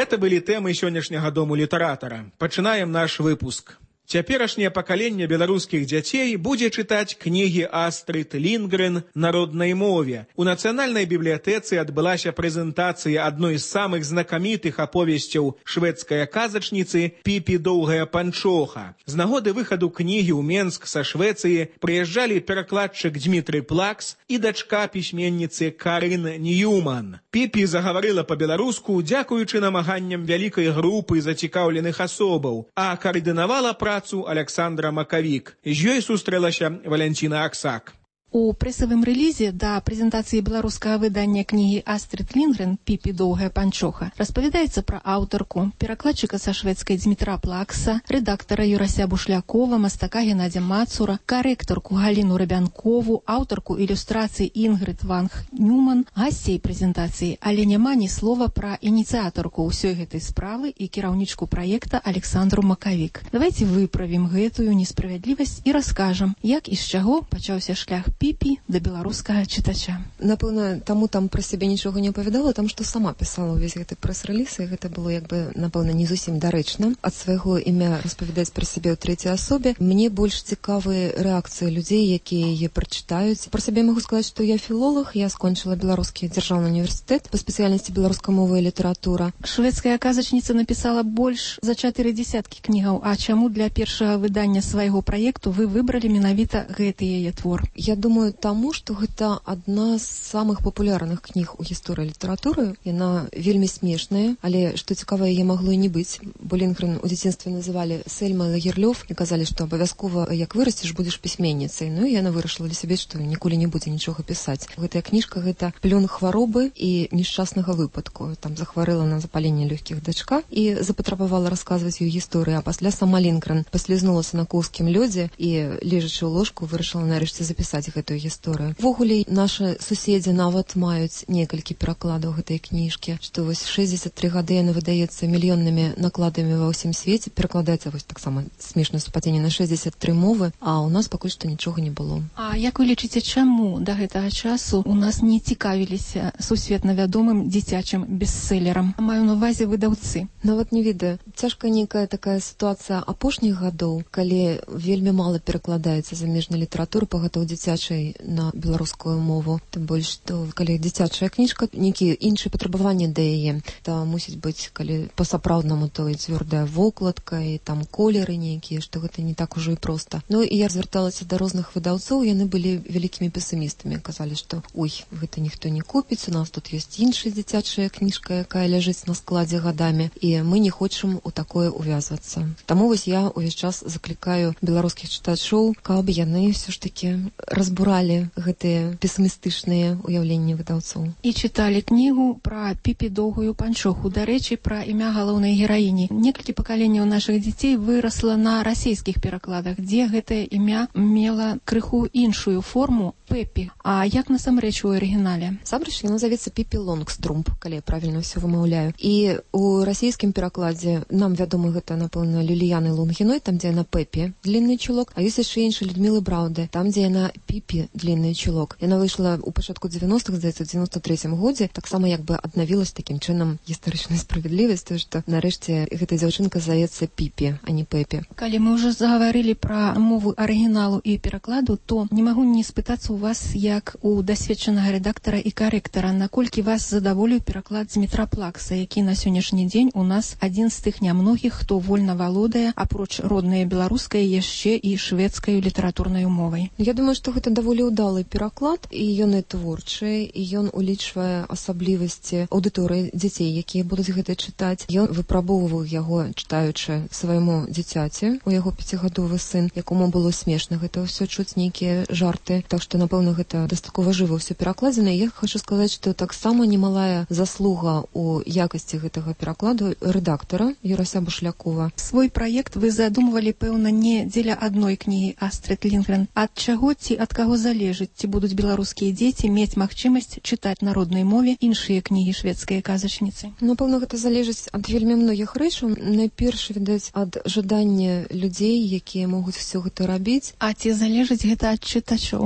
Гэта былі тэмы сённяшняга дому літаратара. Пачынаем наш выпуск. Цяперашняе пакаленне беларускіх дзяцей будзе чытаць кнігі Астрид Лінгрен на роднай мове. У нацыянальнай бібліятэцы адбылася прэзентацыя адной з самых знакамітых аповесцяў шведскай казачніцы Піпі Доўгая Панчоха. З нагоды выхаду кнігі ў Менск са Швецыі прыязджалі перакладчык Дмітрый Плакс і дачка пісьменніцы Карин Ньюман. Піпі загаварыла па-беларуску, дзякуючы намаганням вялікай групы зацікаўленых асобаў, а каардынавала працу Александра Макавік. З ёй сустрэлася Валянціна Аксак. У прэсавым рэлізе да прэзентацыі беларускага выдання кнігі Астрид Лінгрен «Піпі Доўгая Панчоха» распавядаецца пра аўтарку, перакладчыка са шведскай Дмітра Плакса, рэдактара Юрася Бушлякова, мастака Геннадзя Мацура, карэктарку Галіну Рабянкову, аўтарку ілюстрацыі Інгрид Ванг Ньюман, гасцей прэзентацыі, але няма ні слова пра ініцыятарку ўсёй гэтай справы і кіраўнічку праекта Александру Макавік. Давайце выправім гэтую несправядлівасць і раскажам, як і з чаго пачаўся шлях Піпі да беларускага чытача. Напэўна, таму там пра сябе нічога не апавядала, там што сама пісала ўвесь гэты прэс-рэліз, і гэта было, як бы, напэўна, не зусім дарэчна. Ад свайго імя распавядаць пра сябе ў трэцяй асобе. Мне больш цікавы рэакцыі людзей, якія яе прачытаюць. Пра сябе магу сказаць, што я філолог, я скончыла Беларускі дзяржаўны універсітэт па спецыяльнасці беларуская мова і літаратура. Шведская казачніца напісала больш за чатыры дзясяткі кнігаў, а чаму для першага выдання свайго праекту вы выбралі менавіта гэты яе твор? Я думаю, таму, што гэта адна з самых папулярных кніг у гісторыі літаратуры. Яна вельмі смешная, але, што цікава, яе магло і не быць. Бо Лінгрен у дзяцінстве называлі Сельма Лагерлёв і казалі, што абавязкова, як вырасцеш, будзеш пісьменніцай. Ну і яна вырашыла для сябе, што ніколі не будзе нічога пісаць. Гэтая кніжка — гэта плён хваробы і нешчаснага выпадку. Там захварэла на запаленне лёгкіх дачка і запатрабавала расказваць ёй гісторыю, а пасля сама Лінгрен паслізнулася на коўскім лёдзе і, лежачы ў ложку, вырашыла нарэшце запісаць гэтую гісторыю. Ввогуле, нашы суседзі нават маюць некалькі перакладаў гэтай кніжкі, што вось шэсцьдзесят тры гады яна выдаецца мільённымі накладамі ва ўсім свеце, перакладаецца вось таксама смешнае супадзенне на шэсцьдзесят тры мовы, а ў нас пакуль што нічога не было. А як вы лічыце, чаму да гэтага часу у нас не цікавіліся сусветна вядомым дзіцячым бестселерам? Маю на ўвазе выдаўцы. Нават не ведаю. Цяжка нейкая такая сітуацыя апошніх гадоў, калі вельмі мала перакладаецца замежнай літаратуры, пагатоў дзіцячай на беларускую мову. Тым больш, што калі дзіцячая кніжка, нейкія іншыя патрабаванні да яе, то мусіць быць, калі па-сапраўднаму, то і цвёрдая вокладка, і там колеры нейкія, што гэта не так ужо і проста. Ну і я звярталася да розных выдаўцоў, яны былі вялікімі песімістамі, казалі, што ой, гэта ніхто не купіць, у нас тут ёсць іншая дзіцячая кніжка, якая ляжыць на складзе гадамі, і мы не хочам у такое увязвацца. Таму вось я ўвесь час заклікаю беларускіх чытачоў, каб яны ўсё ж такі разбуралі гэтыя песімістычныя ўяўленні выдаўцоў. І чыталі кнігу пра Піпі Доўгую Панчоху. Дарэчы, пра імя галоўнай гераіні. Некалькі пакаленняў нашых дзяцей вырасла на расейскіх перакладах, дзе гэтае імя мела крыху іншую форму — Пепі. А як насамрэч у арыгінале? Насамрэч яна завецца Піпі Лонгструмп, калі я правільна ўсё вымаўляю. І у расійскім перакладзе нам вядома гэта, напэўна, Люліяны Лунгіной, там, дзе яна Пепі, длінны чулок, а ёсць яшчэ інша Людмілы Браўды, там, дзе яна Піпі, длінны чулок. Яна выйшла ў пачатку дзевяностых, здаецца, у дзевяноста трэцім годзе, таксама як бы аднавілась такім чынам гістарычная справядлівасць, тое, што нарэшце гэта дзяўчынка зовецца Піпі, а не Пепі. Калі мы ўжо загаварылі пра мову арыгіналу і перакладу, то не магу не спытацца у вас, як у дасведчанага рэдактара і карэктара, наколькі вас задаволіў пераклад Дмітра Плакса, які на сённяшні дзень у нас адзін з тых нямногіх, хто вольна валодае, апроч роднай беларускай, яшчэ і шведскай літаратурнай мовай. Я думаю, што гэта даволі ўдалы пераклад, і ён і творчы, і ён улічвае асаблівасці аўдыторыі дзяцей, якія будуць гэта чытаць. Ён выпрабоўваў яго, чытаючы свайму дзіцяці, у яго пяцігадовы сын, якому было смешна гэта ўсё чуць, нейкія жарты. Так што, напэўна, гэта дастаткова жыва ўсё перакладзена. Я хочу сказаць, што таксама немалая заслуга у якасці гэтага перакладу рэдактара Юрася Бушлякова. Свой праект вы задумвалі, пэўна, не дзеля адной кнігі Астрид Лінгрен. Ад чаго ці ад каго залежыць, ці будуць беларускія дзеці мець магчымасць чытаць на роднай мове іншыя кнігі шведскай казачніцы? Напэўна, гэта залежыць ад вельмі многіх рэчаў. Найперш, відаць, ад жадання людзей, якія могуць усё гэта рабіць. А ці залежыць гэта ад чытачоў? Ад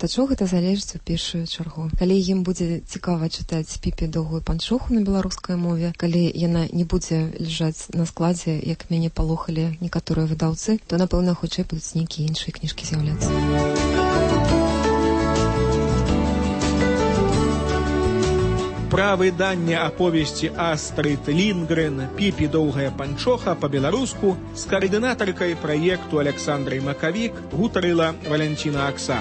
чытачоў гэта залежыць у першую чаргу. Калі ім будзе цікава чытаць Піпі доўгую панчоху на беларускай мове, калі яна не будзе ляжаць на складзе, як мяне палохалі некаторыя выдаўцы, то, напэўна, хутчэй будуць нейкія іншыя кніжкі з'яўляцца. Пра выданне аповесці Астрид Лінгрен «Піпі доўгая панчоха» па-беларуску з каардынатаркай праекту Аляксандрай Макавік гутарыла Валянціна Акса.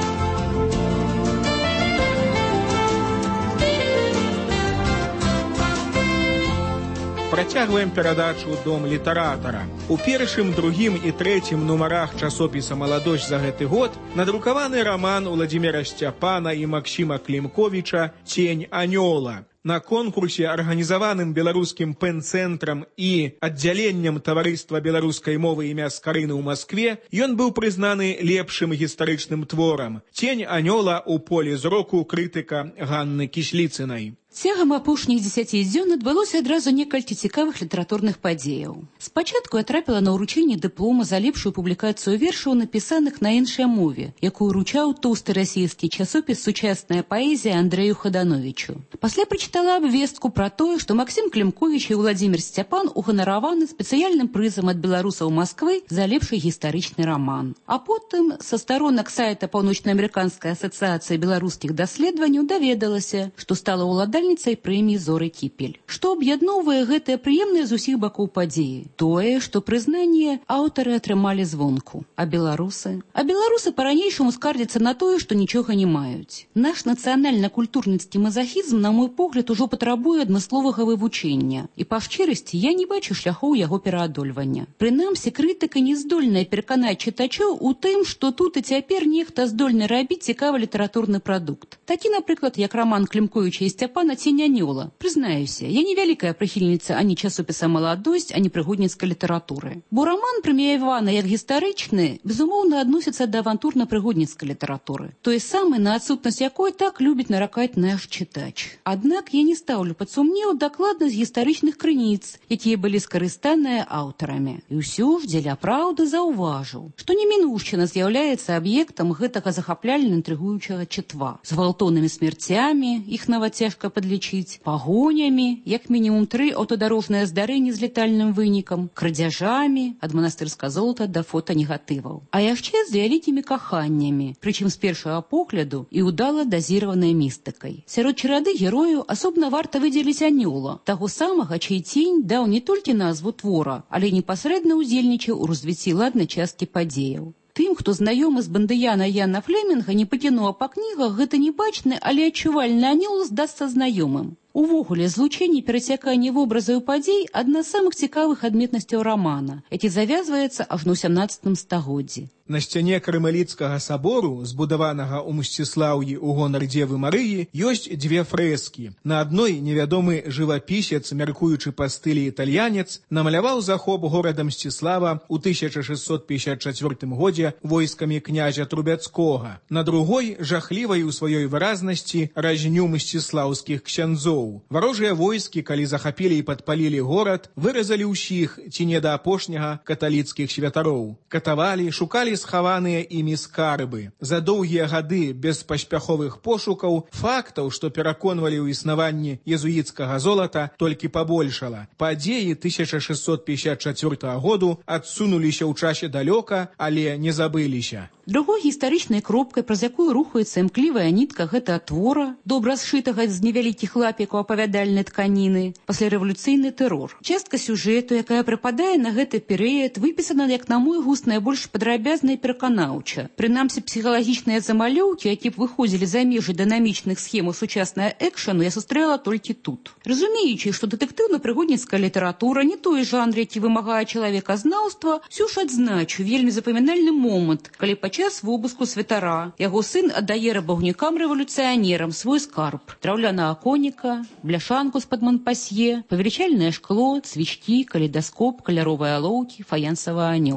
Працягваем перадачу «Дом літаратара». У першым, другім і трэцім нумарах часопіса «Маладосць» за гэты год надрукаваны раман Уладзіміра Сцяпана і Максіма Клімковіча «Цень анёла». На конкурсе, арганізаваным беларускім пэн-цэнтрам і аддзяленнем таварыства беларускай мовы імя Скарыны ў Маскве, ён быў прызнаны лепшым гістарычным творам. «Цень анёла» у полі зроку крытыка Ганны Кісліцынай. Цягам апошніх дзесяці дзён адбылося адразу некалькі цікавых літаратурных падзеяў. Спачатку я трапіла на ўручэнне дыплома за лепшую публікацыю вершаў, напісаных на іншай мове, якую ўручаў тоўсты расійскі часопіс «Сучасная паэзія» Андрэю Хадановічу. Пасля прачытала абвестку пра тое, што Максім Клімковіч і Уладзімір Сцяпан уганараваны спецыяльным прызам ад беларусаў Масквы за лепшы гістарычны раман. А потым са старонак сайта Паўночнаамерыканскай асацыяцыі беларускіх даследаванняў даведалася, што стала ўладальніцай прэміі Зоры Кіпель. Што аб'ядноўвае гэтыя прыемныя з усіх бакоў падзеі? Тое, што прызнанне аўтары атрымалі звонку. А беларусы? А беларусы па-ранейшаму скардзяцца на тое, што нічога не маюць. Наш нацыянальна-культурніцкі мазахізм, на мой погляд, ужо патрабуе адмысловага вывучэння. І па шчырасці я не бачу шляхоў яго пераадольвання. Прынамсі, крытыка не здольная пераканаць чытачоў у тым, што тут і цяпер нехта здольны рабіць цікавы літаратурны прадукт. Такі, напрыклад, як раман Клімковіча і Сцяпана «Цень анёла». Прызнаюся, я не вялікая прыхільніца ані часопіса «Маладосць», ані прыгодніцкай літаратуры. Бо раман, прэміяваны як гістарычны, безумоўна адносіцца да авантурна-прыгодніцкай літаратуры, той самы, на адсутнасць якой так любіць наракаць наш чытач. Аднак я не стаўлю пад сумнеў дакладнасць гістарычных крыніц, якія былі скарыстаныя аўтарамі. І ўсё ж дзеля праўды заўважыў, што немінушчына з'яўляецца аб'ектам гэтага захапляльна інтрыгуючага чытва. З гвалтоўнымі смерцямі, іх нават цяжка падлічыць, пагонямі, як мінімум тры аўтадарожныя здарэнні з летальным вынікам, крадзяжамі ад манастырска золата да фотанегатываў. А яшчэ з вялікімі каханнямі, прычым з першага погляду і ўдала дазіраванай містыкай. Сярод чарады герою асобна варта выдзеліць анёла, таго самага, чый цень даў не толькі назву твора, але непасрэдна ўдзельнічаў у развіцці ладнай часткі падзеяў. Тым, хто знаёмы з Бандыяна Яна Флемінга, не пакінуў па кнігах, гэта небачны, але адчувальны анёл здасца знаёмым. Увогуле, злучэнне перацякання вобразаў падзей – адна з самых цікавых адметнасцяў рамана, які завязваецца ажно ў сямнаццатым стагоддзі. На сцяне Крымаліцкага сабору, збудаванага ў Мсціслаўі ў гонар Дзевы Марыі, ёсць дзве фрэскі. На адной невядомы жывапісец, мяркуючы па стылі італьянец, намаляваў захоп горада Мсціслава ў тысяча шэсцьсот пятьдесят чацвёртым годзе войскамі князя Трубяцкога. На другой – жахлівай у сваёй выразнасці разню мсціслаўскіх ксяндзоў. Варожыя войскі, калі захапілі і падпалілі горад, выразалі ўсіх, ці не да апошняга, каталіцкіх святароў. Катавалі, шукалі схаваныя імі скарбы. За доўгія гады беспаспяховых пошукаў фактаў, што пераконвалі ў існаванні езуіцкага золата, толькі пабольшала. Падзеі тысяча шэсцьсот пятьдесят чацвёртага году адсунуліся ў часе далёка, але не забыліся. Другой гістарычнай кропкай, праз якую рухаецца імклівая нітка гэтага твора, добра сшытага з невялікіх лапікаў апавядальнай тканіны, паслярэвалюцыйны тэрор. Частка сюжэту, якая прыпадае на гэты перыяд, выпісана, як на мой густ, найбольш падрабязна і пераканаўча. Прынамсі, псіхалагічныя замалёўкі, які б выходзілі за межы дынамічных схемаў сучаснага экшану, я сустрэла толькі тут. Разумеючы, што дэтэктыўна-прыгодніцкая літаратура не той жанр, які вымагае чалавеказнаўства, ўсё ж адзначу вельмі запамінальны момант, калі падчас вобыску святара яго сын аддае рабаўнікам-рэвалюцыянерам свой скарб: драўлянага коніка, бляшанку з-пад Монпасье, павелічальнае шкло, свічкі, калейдаскоп, каляровыя алоўкі, фаянсавага анёла.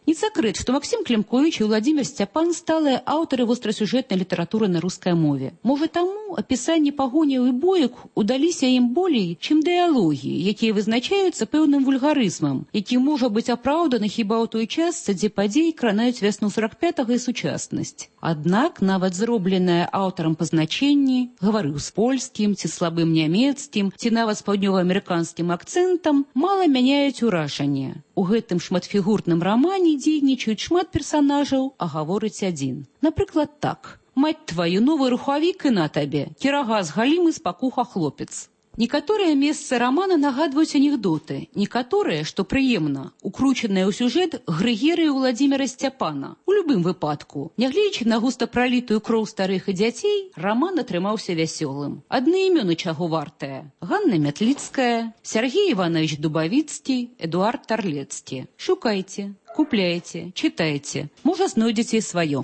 Не секрет, что Максим Климкович и Владимир Сцяпан стали авторы вострасюжетной литературы на русской мове. Может, тому описание погоняў и боек удалися им более, чем диалоги, якія вызначаюцца пэўным вульгарызмам, які можа быць апраўданы хіба ў той частцы, дзе падзеі кранаюць вясну сорок пятага і сучаснасць. Аднак, нават зробленае аўтарам пазначэнні, гаварыў з польскім, ці слабым нямецкім, ці нават з паўднёваамерыканскім акцэнтам, мала мяняюць уражанне. У гэтым шматфігурным рамане дзейнічаюць шмат персанажаў, а гаворыць адзін. Напрыклад, так. Мать твою, новый рухавік і на табе, кірага з галімы з пакуха хлопец. Некаторыя месцы рамана нагадваюць анекдоты, некаторыя, што прыемна, укручаныя ў сюжэт грыгерыі Владзіміра Сцяпана. У любым выпадку, нягледзячы на густа пралітую кроў старых і дзяцей, раман атрымаўся вясёлым. Адны імёны чаго вартыя: Ганна Мятліцкая, Сергей Иванович Дубавіцкі, Эдуард Тарлецкі. Шукайце, купляйце, чытайце, можа знойдзеце і сваё.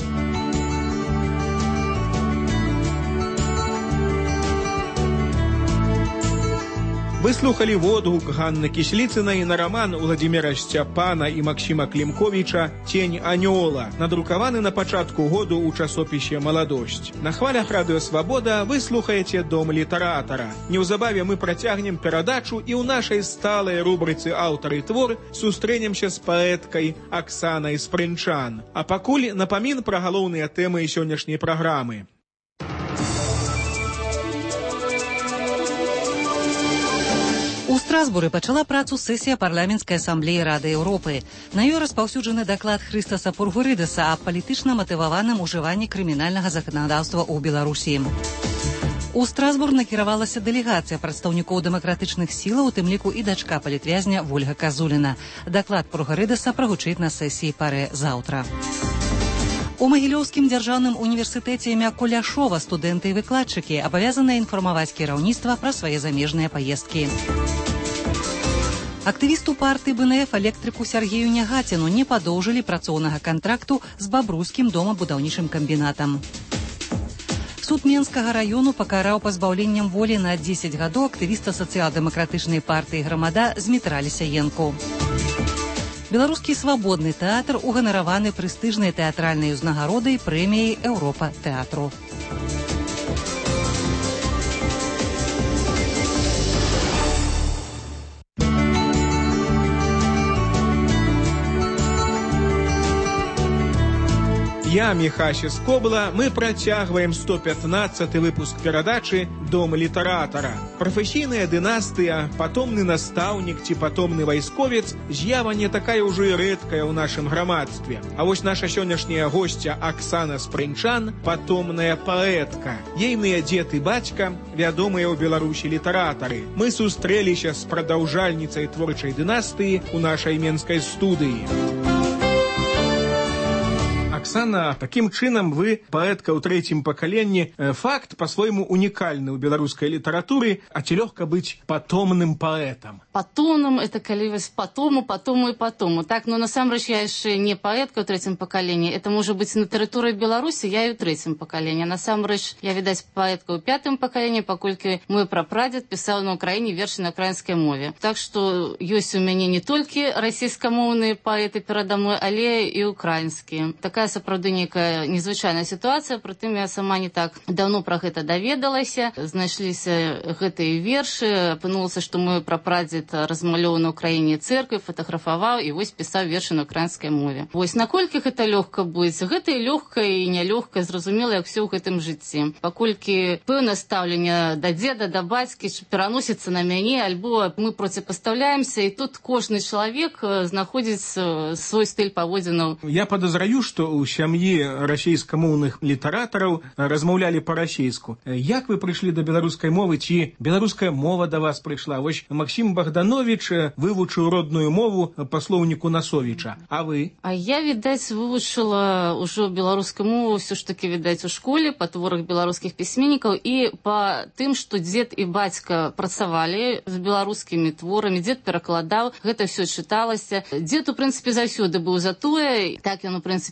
Вы слухали водгук Ганны Кісліцынай на роман Владимира Сцяпана і Максима Клімковіча «Тень анёла», надрукаваны на пачатку году ў часопісе «Маладосць». На хвалях радыё «Свабода» вы слухаеце «Дом літаратара». Неўзабаве мы працягнем перадачу і ў нашай сталай рубрыцы «Аўтар і твор» сустрэнемся з паэткай Аксанай Спрынчан. А пакуль напамін пра галоўныя тэмы сённяшняй праграмы. У Страсбуры пачала працу сесія парламенцкай асамблеі Рады Еўропы. На ёй распаўсюджаны даклад Хрыстаса Пургурыдаса аб палітычна матываваным ужыванні крымінальнага заканадаўства ў Беларусі. У Страсбург накіравалася дэлегацыя прадстаўнікоў дэмакратычных сілаў, у тым ліку і дачка палітвязня Вольга Казуліна. Даклад Пургурыдаса прагучыць на сесіі пары заўтра. У Магілёўскім дзяржаўным універсітэце імя Куляшова студэнты і выкладчыкі абавязаныя інфармаваць кіраўніцтва пра свае замежныя паездкі. Актывісту партыі Бэ Эн Эф электрыку Сергею Нягаціну не падоўжылі працоўнага кантракту з бабруйскім домабудаўнічым камбінатам. Суд Менскага раёну пакараў пазбаўленнем волі на дзесяць гадоў актывіста сацыял-дэмакратычнай партыі «Грамада» Змітра Лісяенку. Беларускі свабодны тэатр уганараваны прэстыжнай тэатральнай узнагародай прэміяй «Еўропа тэатру». Я, Міхася Скобла, мы працягваем сто пятнадцаты выпуск перадачы «Дом літаратара». Прафесійная дынастыя, патомны настаўнік ці патомны вайсковец з'ява не такая ўжо і рэдкая ў нашым грамадстве. А вось наша сённяшняя госця Аксана Спрынчан – патомная паэтка. Ейныя дзед і бацька – вядомыя ў Беларусі літаратары. Мы сустрэліся з прадаўжальніцай творчай дынастыі ў нашай менскай студыі. Оксана, таким чынам вы паэтка ў трэцім пакаленні. Факт по-свойму унікальны ў беларускай літаратуры, а ці лёгка быць патомным паэтам? Патомным — это калі вось патому, патому і патому. Так, но насамрэч я яшчэ не паэтка ў трэцім пакаленні. Это можа быць на тэрыторыі Беларусі, я і ў трэцім пакаленні. Насамрэч я, відаць, паэтка ў пятым пакаленні, паколькі мой прапрадзед пісаў на Украіне вершы на украінскай мове. Так што ёсць у мяне не толькі расійскамоўныя паэты перада мной, але і украінскія. Такая сапраўды нейкая незвычайная сітуацыя, прытым я сама не так даўно пра гэта даведалася. Знайшліся гэтыя вершы, апынулася, што мой прапрадзед размалёваў на Украіне цэрквы, фатаграфаваў і вось пісаў вершы на украінскай мове. Вось наколькі гэта лёгка быць? Гэта і лёгка, і нялёгка, зразумела, як все ў гэтым жыцці. Паколькі пэўнае стаўленне да дзеда, да бацькі пераносіцца на мяне, альбо мы проціпастаўляемся, і тут кожны чалавек знаходзіць свой стыль паводзінаў. Я падазраю, што ў сям'і расійскамоўных літаратараў размаўлялі па-расійску. Як вы прыйшлі да беларускай мовы, ці беларуская мова да вас прыйшла? Вось Максім Богданович вывучыў родную мову па слоўніку Насовіча. А вы? А я, відаць, вывучыла ўжо беларускую мову ўсё ж такі, відаць, у школе, па творах беларускіх пісьменнікаў і па тым, што дзед і бацька працавалі з беларускімі творамі, дзед перакладаў, гэта ўсё чыталася. Дзед, у прынцыпе, заўсёды быў за тое, так ён, у прынцыпе, бацьку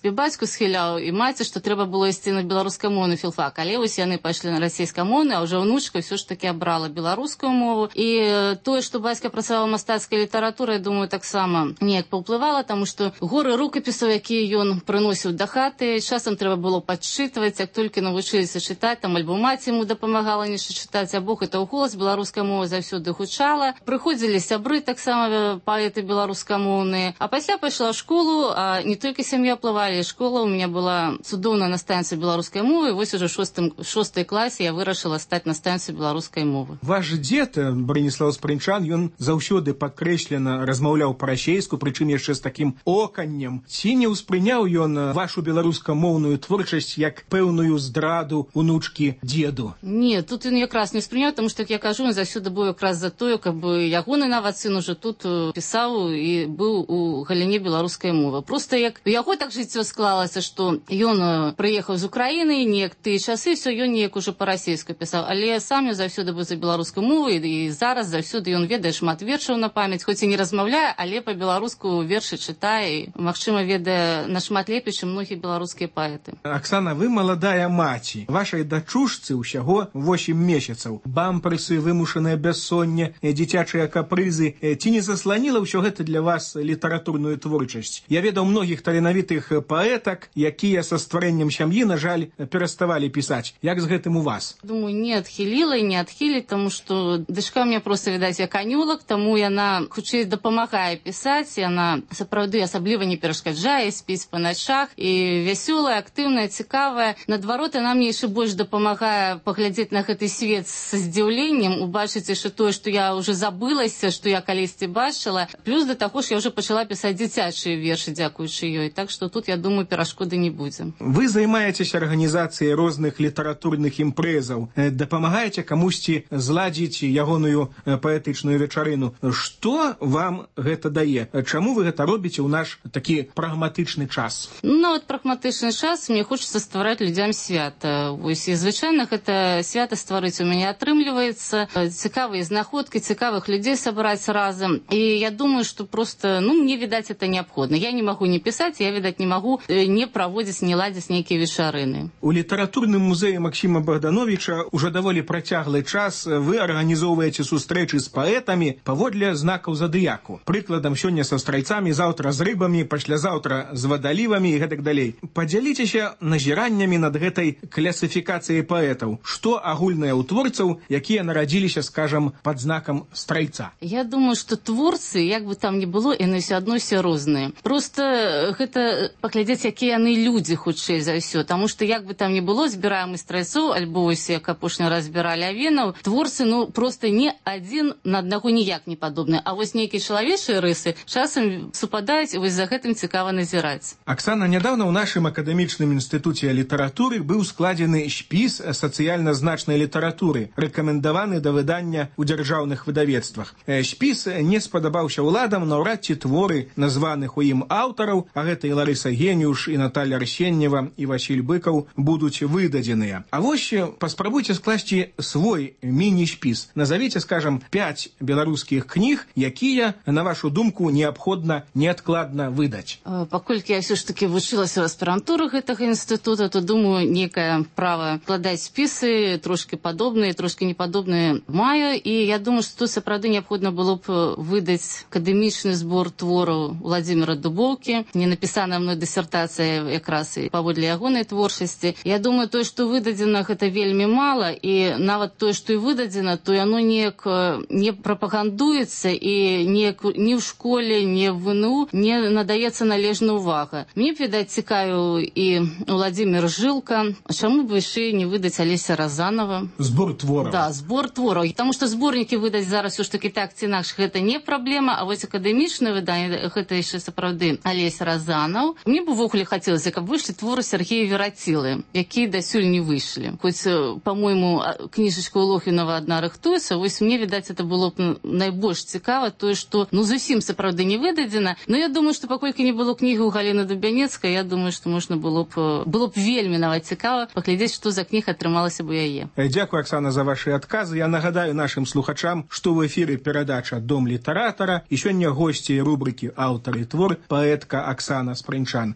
схіляў і маці, што трэба было ісці на беларускамоўны філфак, але вось яны пайшлі на расійскамоўны, а ўжо ўнучка ўсё ж такі абрала беларускую мову. І тое, што бацька працаваў мастацкай літаратурай, думаю, таксама неяк паўплывала, таму што горы рукапісаў, якія ён прыносіў да хаты, часам трэба было падчытваць, як толькі навучыліся чытаць, там альбо маці яму дапамагала нешта чытаць, або гэта ў голас, беларуская мова заўсёды гучала. Прыходзілі сябры таксама паэты беларускамоўныя. А пасля пайшла ў школу, а не толькі сям'я плывалі, школа у меня была цудоўная настаўніца беларускай мовы, і вось ужо ў шостай класе я вырашыла стаць настаўніцай беларускай мовы. Ваш дзед, Браніслаў Спрынчан, ён заўсёды падкрэслена размаўляў па-расейску, прычым яшчэ з такім оканнем. Ці не ўспрыняў ён вашу беларускамоўную творчасць як пэўную здраду унучкі дзеду? Не, тут ён якраз не ўспрыняў, таму што, як я кажу, ён заўсёды быў якраз за тое, каб ягоны нават сын уже тут пісаў і быў у галіне беларускай мовы. Проста як у яго так жыццё склалася, што ён прыехаў з Украіны, неяк тыя часы, все ён неяк уже па-расейску пісаў, але сам ён заўсёды быў за беларускую мову, і зараз заўсёды ён ведае шмат вершаў на памяць, хоць і не размаўляе, але па-беларуску вершы чытае, магчыма, ведае нашмат лепей, чым многія беларускія паэты. Аксана, вы маладая маці. Вашай дачушцы ўсяго восем месяцаў. Бампрысы, вымушанае бяссонне, дзіцячыя капрызы. Ці не засланіла ўсё гэта для вас літаратурную творчасць? Я ведаў многіх таленавітых паэтак, якія са стварэннем сям'і, на жаль, пераставалі пісаць. Як з гэтым у вас? Думаю, не адхіліла і не адхіліць, таму што дачка мне проста, відаць, як анёлак, таму яна хутчэй дапамагае пісаць, яна сапраўды асабліва не перашкаджае, спіць па начах, і вясёлая, актыўная, цікавая. Наадварот, яна мне яшчэ больш дапамагае паглядзець на гэты свет са здзіўленнем, убачыць яшчэ тое, што я ўжо забылася, што я калісьці бачыла. Плюс да таго ж я ўжо пачала пісаць дзіцячыя вершы, дзякуючы ёй. Так што тут, я думаю, перашкоды не будзе. Вы займаецеся арганізацыяй розных літаратурных імпрэзаў, дапамагаеце камусьці зладзіць ягоную паэтычную вечарыну. Што вам гэта дае? Чаму вы гэта робіце ў наш такі прагматычны час? Ну, от прагматычны час мне хочацца ствараць людзям свята. Вось, і звычайна гэта свята стварыць у мяне атрымліваецца. Цікавыя знаходкі, цікавых людзей сабраць разам. І я думаю, што просто, ну, мне, відаць, это неабходна. Я не магу не пісаць, я, відаць, не магу не праводзіць, не ладзіць нейкія вечарыны. У літаратурным музеі Максіма Богдановича уже даволі працяглы час вы арганізоўваеце сустрэчы з паэтамі паводле знакаў задыяку. Прыкладам, сёння са страйцамі, заўтра з рыбамі, паслязаўтра з вадалівамі і гэтак далей. Падзяліцеся назіраннямі над гэтай класіфікацыяй паэтаў. Што агульнае ў творцаў, якія нарадзіліся, скажам, пад знакам страйца? Я думаю, што творцы, як бы там ни было, яны ўсё адно ўсе розныя. Просто гэта паглядзець, якія яны людзі, хутчэй за ўсё. Таму што, як бы там ни было, збіраем і страйцоў, альбо ось, як апошні раз збіралі авенаў, творцы, ну, просто не адзін на аднаго ніяк не падобны. А вось нейкія чалавечыя рысы часам супадаюць, і вось за гэтым цікава назіраць. Аксана, нядаўна ў нашым акадэмічным інстытуце літаратуры быў складзены спіс сацыяльна значнай літаратуры, рэкамендаваны да выдання ў дзяржаўных выдавецтвах. Спіс не спадабаўся ўладам, наўрад ці творы названых у ім аўтараў, а гэта і Ларыса Геніуш, і Наталья Арсеньева, і Васіль Быкаў, будуць выдадзеныя. А вось паспрабуйце скласці свой міні-спіс. Назавіце, скажам, пяць беларускіх кніг, якія, на вашу думку, неабходна неадкладна выдаць. Паколькі я ўсё ж таки вучылася ў аспірантуры гэтага інстытута, то, думаю, некае права складаць спісы, трошки падобныя, трошки непадобныя маю, і я думаю, што тут сапраўды неабходна было б выдаць акадэмічны збор твораў Владзіміра Дубоўкі, не напісаная мной дысертацыя якраз і паводле ягонай творчасці. Я думаю, тое, што выдадзена, гэта вельмі мала, і нават тое, што і выдадзена, то яно неяк не прапагандуецца і неяк ні ў школе, ні в ВНУ не надаецца належная ўвага. Мне б, відаць, цікавіў і Владзімір Жылка. Чаму б яшчэ не выдаць Алеся Разанова? Збор твораў. Да, збор твораў. Таму што зборнікі выдаць зараз ўж такі так ці інакш гэта не праблема, а вось акадэмічнае выданне гэта яшчэ сапраўды Алесь Разанаў. Мне б увогуле хацелася, каб выйшлі творы Сергея Верацілы, якія дасюль не выйшлі. Хоць, па-мойму, кніжачка Лохвінава адна рыхтуецца, вось мне, відаць, это было б найбольш цікава, тое, што, ну, зусім сапраўды не выдадзена. Но я думаю, што паколькі не было кнігі ў Галіны Дубянецкай, я думаю, што можна было б, было б вельмі нават цікава паглядзець, што за кніг атрымалася б у яе. Дзякую, Аксана, за вашы адказы. Я нагадаю нашым слухачам, што ў эфіры перадача «Дом літаратара», і сёння госці рубрыкі «Аўтар і твор» паэтка Аксана Спрынчан. І што мы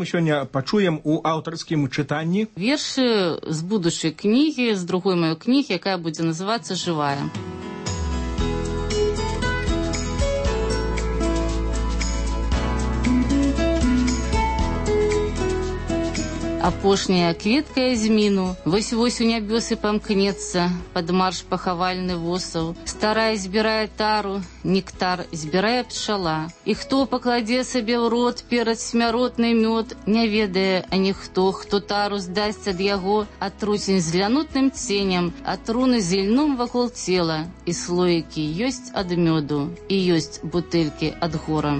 сёння пачуем у аўтарскім чытанні? Вершы з будучай кнігі, з другой маёй кнігі, якая будзе называцца «Жывая». Апошняя кветка зміну, вось-вось у нябёсы памкнецца, пад марш пахавальны восаў. Старая збірае тару, нектар збірае пчала. І хто пакладзе сабе ў рот перад смяротны мёд, не ведае, а ніхто, хто тару здасць ад яго, атруцень з лянутным ценем, атруны з ільном вакол цела. І слоікі ёсць ад мёду, і ёсць бутэлькі ад гора.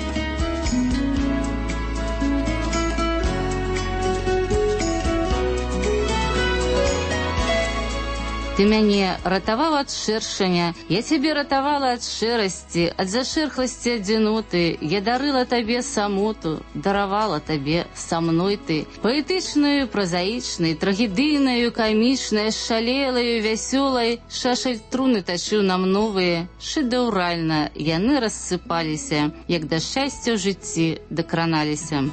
Ты мяне ратаваў ад шэршання, я цябе ратавала ад шэрасці, ад зашэрхласці адзіноты, я дарыла табе самоту, даравала табе са мной ты. Паэтычнаю, празаічнай, трагедыйнаю, камічнай, шалелаю, вясёлай, шашаль труны тачыў нам новыя, шэдэўральна яны рассыпаліся, як да шчасця ў жыцці дакраналіся.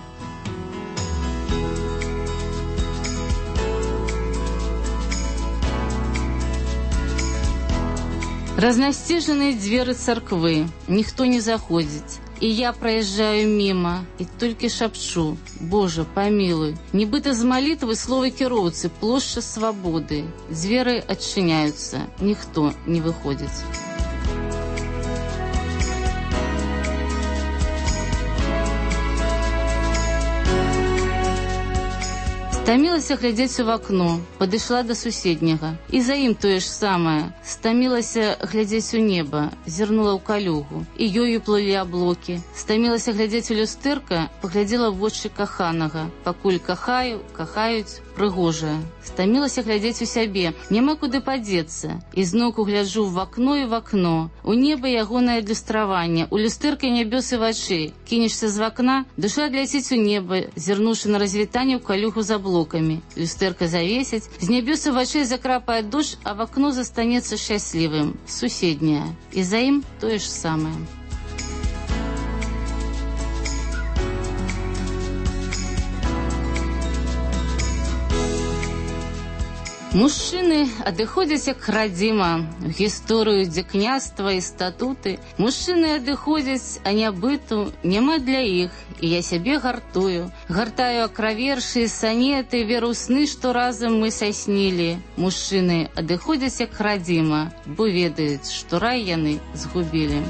Разнасцежаныя дзверы царквы, ніхто не заходзіць. І я праязджаю міма, і толькі шапчу: Божа, памілуй. Нібыта з малітвы словы кіроўцы, плошча свабоды. Дзверы адчыняюцца, ніхто не выходзіць. Стамілася глядзець у вакно, падышла да суседняга. І за ім тое ж самае. Стамілася глядзець у неба, зірнула ў калюгу. І ёю плылі аблокі. Стамілася глядзець у люстэрка, паглядзела ў вочы каханага. Пакуль кахаю, кахаюць, прыгожая. Стамілася глядзець у сябе, няма куды падзецца. І зноўку гляджу ў вакно і в акно. У неба ягонае адлюстраванне, у люстэрка нябёсы вачэй. Кінешся з вакна, душа адляціць у неба, зірнуўшы на развітанне ў калюгу за блокамі. Люстэрка завесіць, з нябёсы вачэй закрапае дождж, а в акно застанецца шчаслівым. Суседняя. І за ім тое ж самае. Мужчыны адыходзяць як радзіма ў гісторыю, дзе княства і статуты. Мужчыны адыходзяць, а нябыту няма для іх. І я сябе гартую, гартаю акравершы, санеты, веру сны, што разам мы саснілі. Мужчыны адыходзяць як радзіма, бо ведаюць, што рай яны згубілі.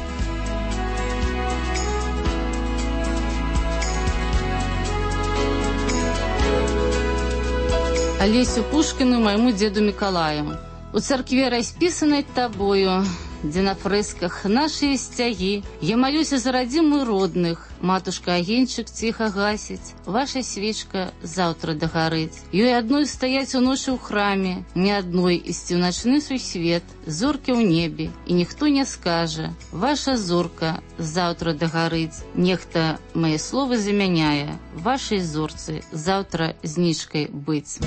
Олесю Пушкину, моему деду Миколаю. У царкве расписанной тобою, где на фресках наши стяги, я молюся за родимых родных. Матушка агенчик тихо гасить, ваша свечка завтра догорыть. Ёй одной стоять у ночи у храме, ни одной исти в ночный свой свет, зорки у небе, и никто не скаже, ваша зорка завтра догорыть. Нехто мои слова заменяя, вашей зорцы завтра зничкой быть.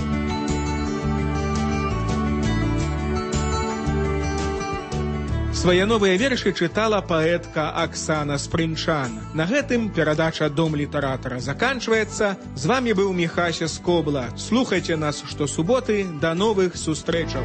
Свае новыя вершы чытала паэтка Аксана Спрынчан. На гэтым перадача «Дом літаратара» заканчваецца. З вамі быў Міхася Скобла. Слухайце нас штосуботы. Да новых сустрэчаў.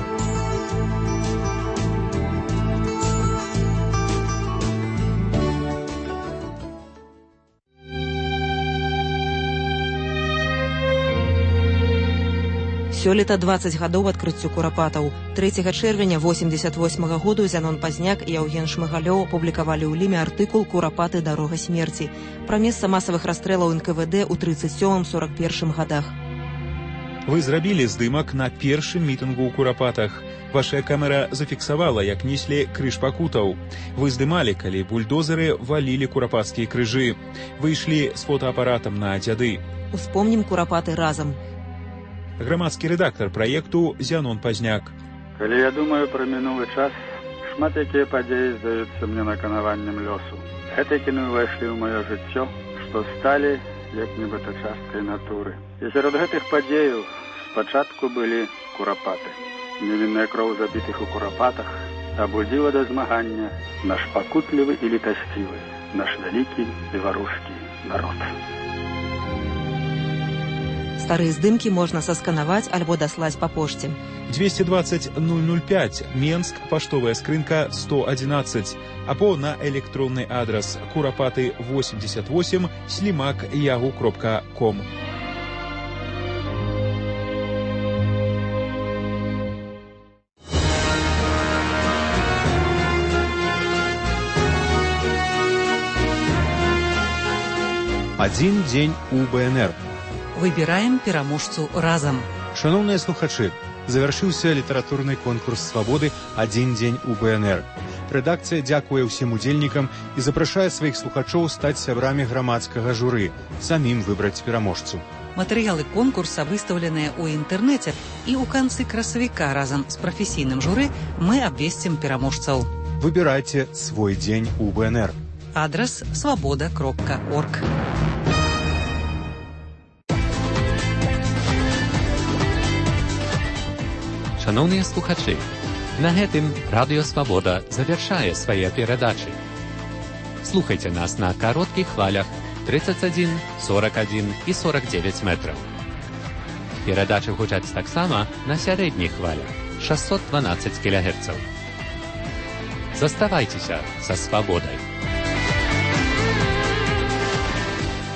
Сёлета дваццаць гадоў адкрыццю курапатаў. трэцяга чэрвеня восемьдесят восьмага году Зянон Пазняк і Яўген Шмыгалёў апублікавалі ў ліме артыкул «Курапаты. Дарога смерці» пра месца масавых расстрэлаў эн ка вэ дэ ў трыццаць сёмым — сорак першым гадах. Вы зрабілі здымак на першым мітынгу ў Курапатах. Ваша камера зафіксавала, як неслі крыж пакутаў. Вы здымалі, калі бульдозеры валілі курапацкія крыжы. Вы ішлі з фотоапаратам на дзяды. Успомнім Курапаты разам. Грамадскі рэдактар праекту Зянон Пазняк. Калі я думаю пра мінулы час, шмат якія падзеі здаюцца мне наканаваннем лёсу. Гэтыя кіны ўвайшлі ў маё жыццё, што сталі як нібыта часткай натуры. І сярод гэтых падзеяў спачатку былі курапаты. Невінная кроў забітых у курапатах абудзіла да змагання наш пакутлівы і літасцівы, наш вялікі беларускі народ. Старыя здымкі можна сасканаваць альбо даслаць па пошце. двести двадцать ноль ноль пять, Менск, паштовая скрынка сто одиннадцать, або на электронны адрес курапаты восемьдесят восемь слимак ягу кропка ком. Один день у БНР. Выбираем пераможцу разам. Шановныя слухачы, завяршыўся літаратурны конкурс свабоды «Адзін дзень у БНР». Рэдакцыя дзякуе ўсім удзельнікам і запрашае сваіх слухачоў стаць сябрамі грамадскага журы, самім выбраць пераможцу. Матэрыялы конкурса выстаўленыя ў інтэрнэце, і ў канцы красавіка разам з прафесійным журы мы абвесцім пераможцаў. Выбірайце свой дзень у БНР. Адрес свабода кропка орг. Шановныя слухачы, на гэтым Радыё Свабода завяршае свае перадачы. Слухайце нас на кароткіх хвалях тридцать один, сорок один і сорок девять метраў. Перадачы гучаць таксама на сярэдніх хвалях шестьсот двенадцать кілогерцаў. Заставайцеся са свабодай.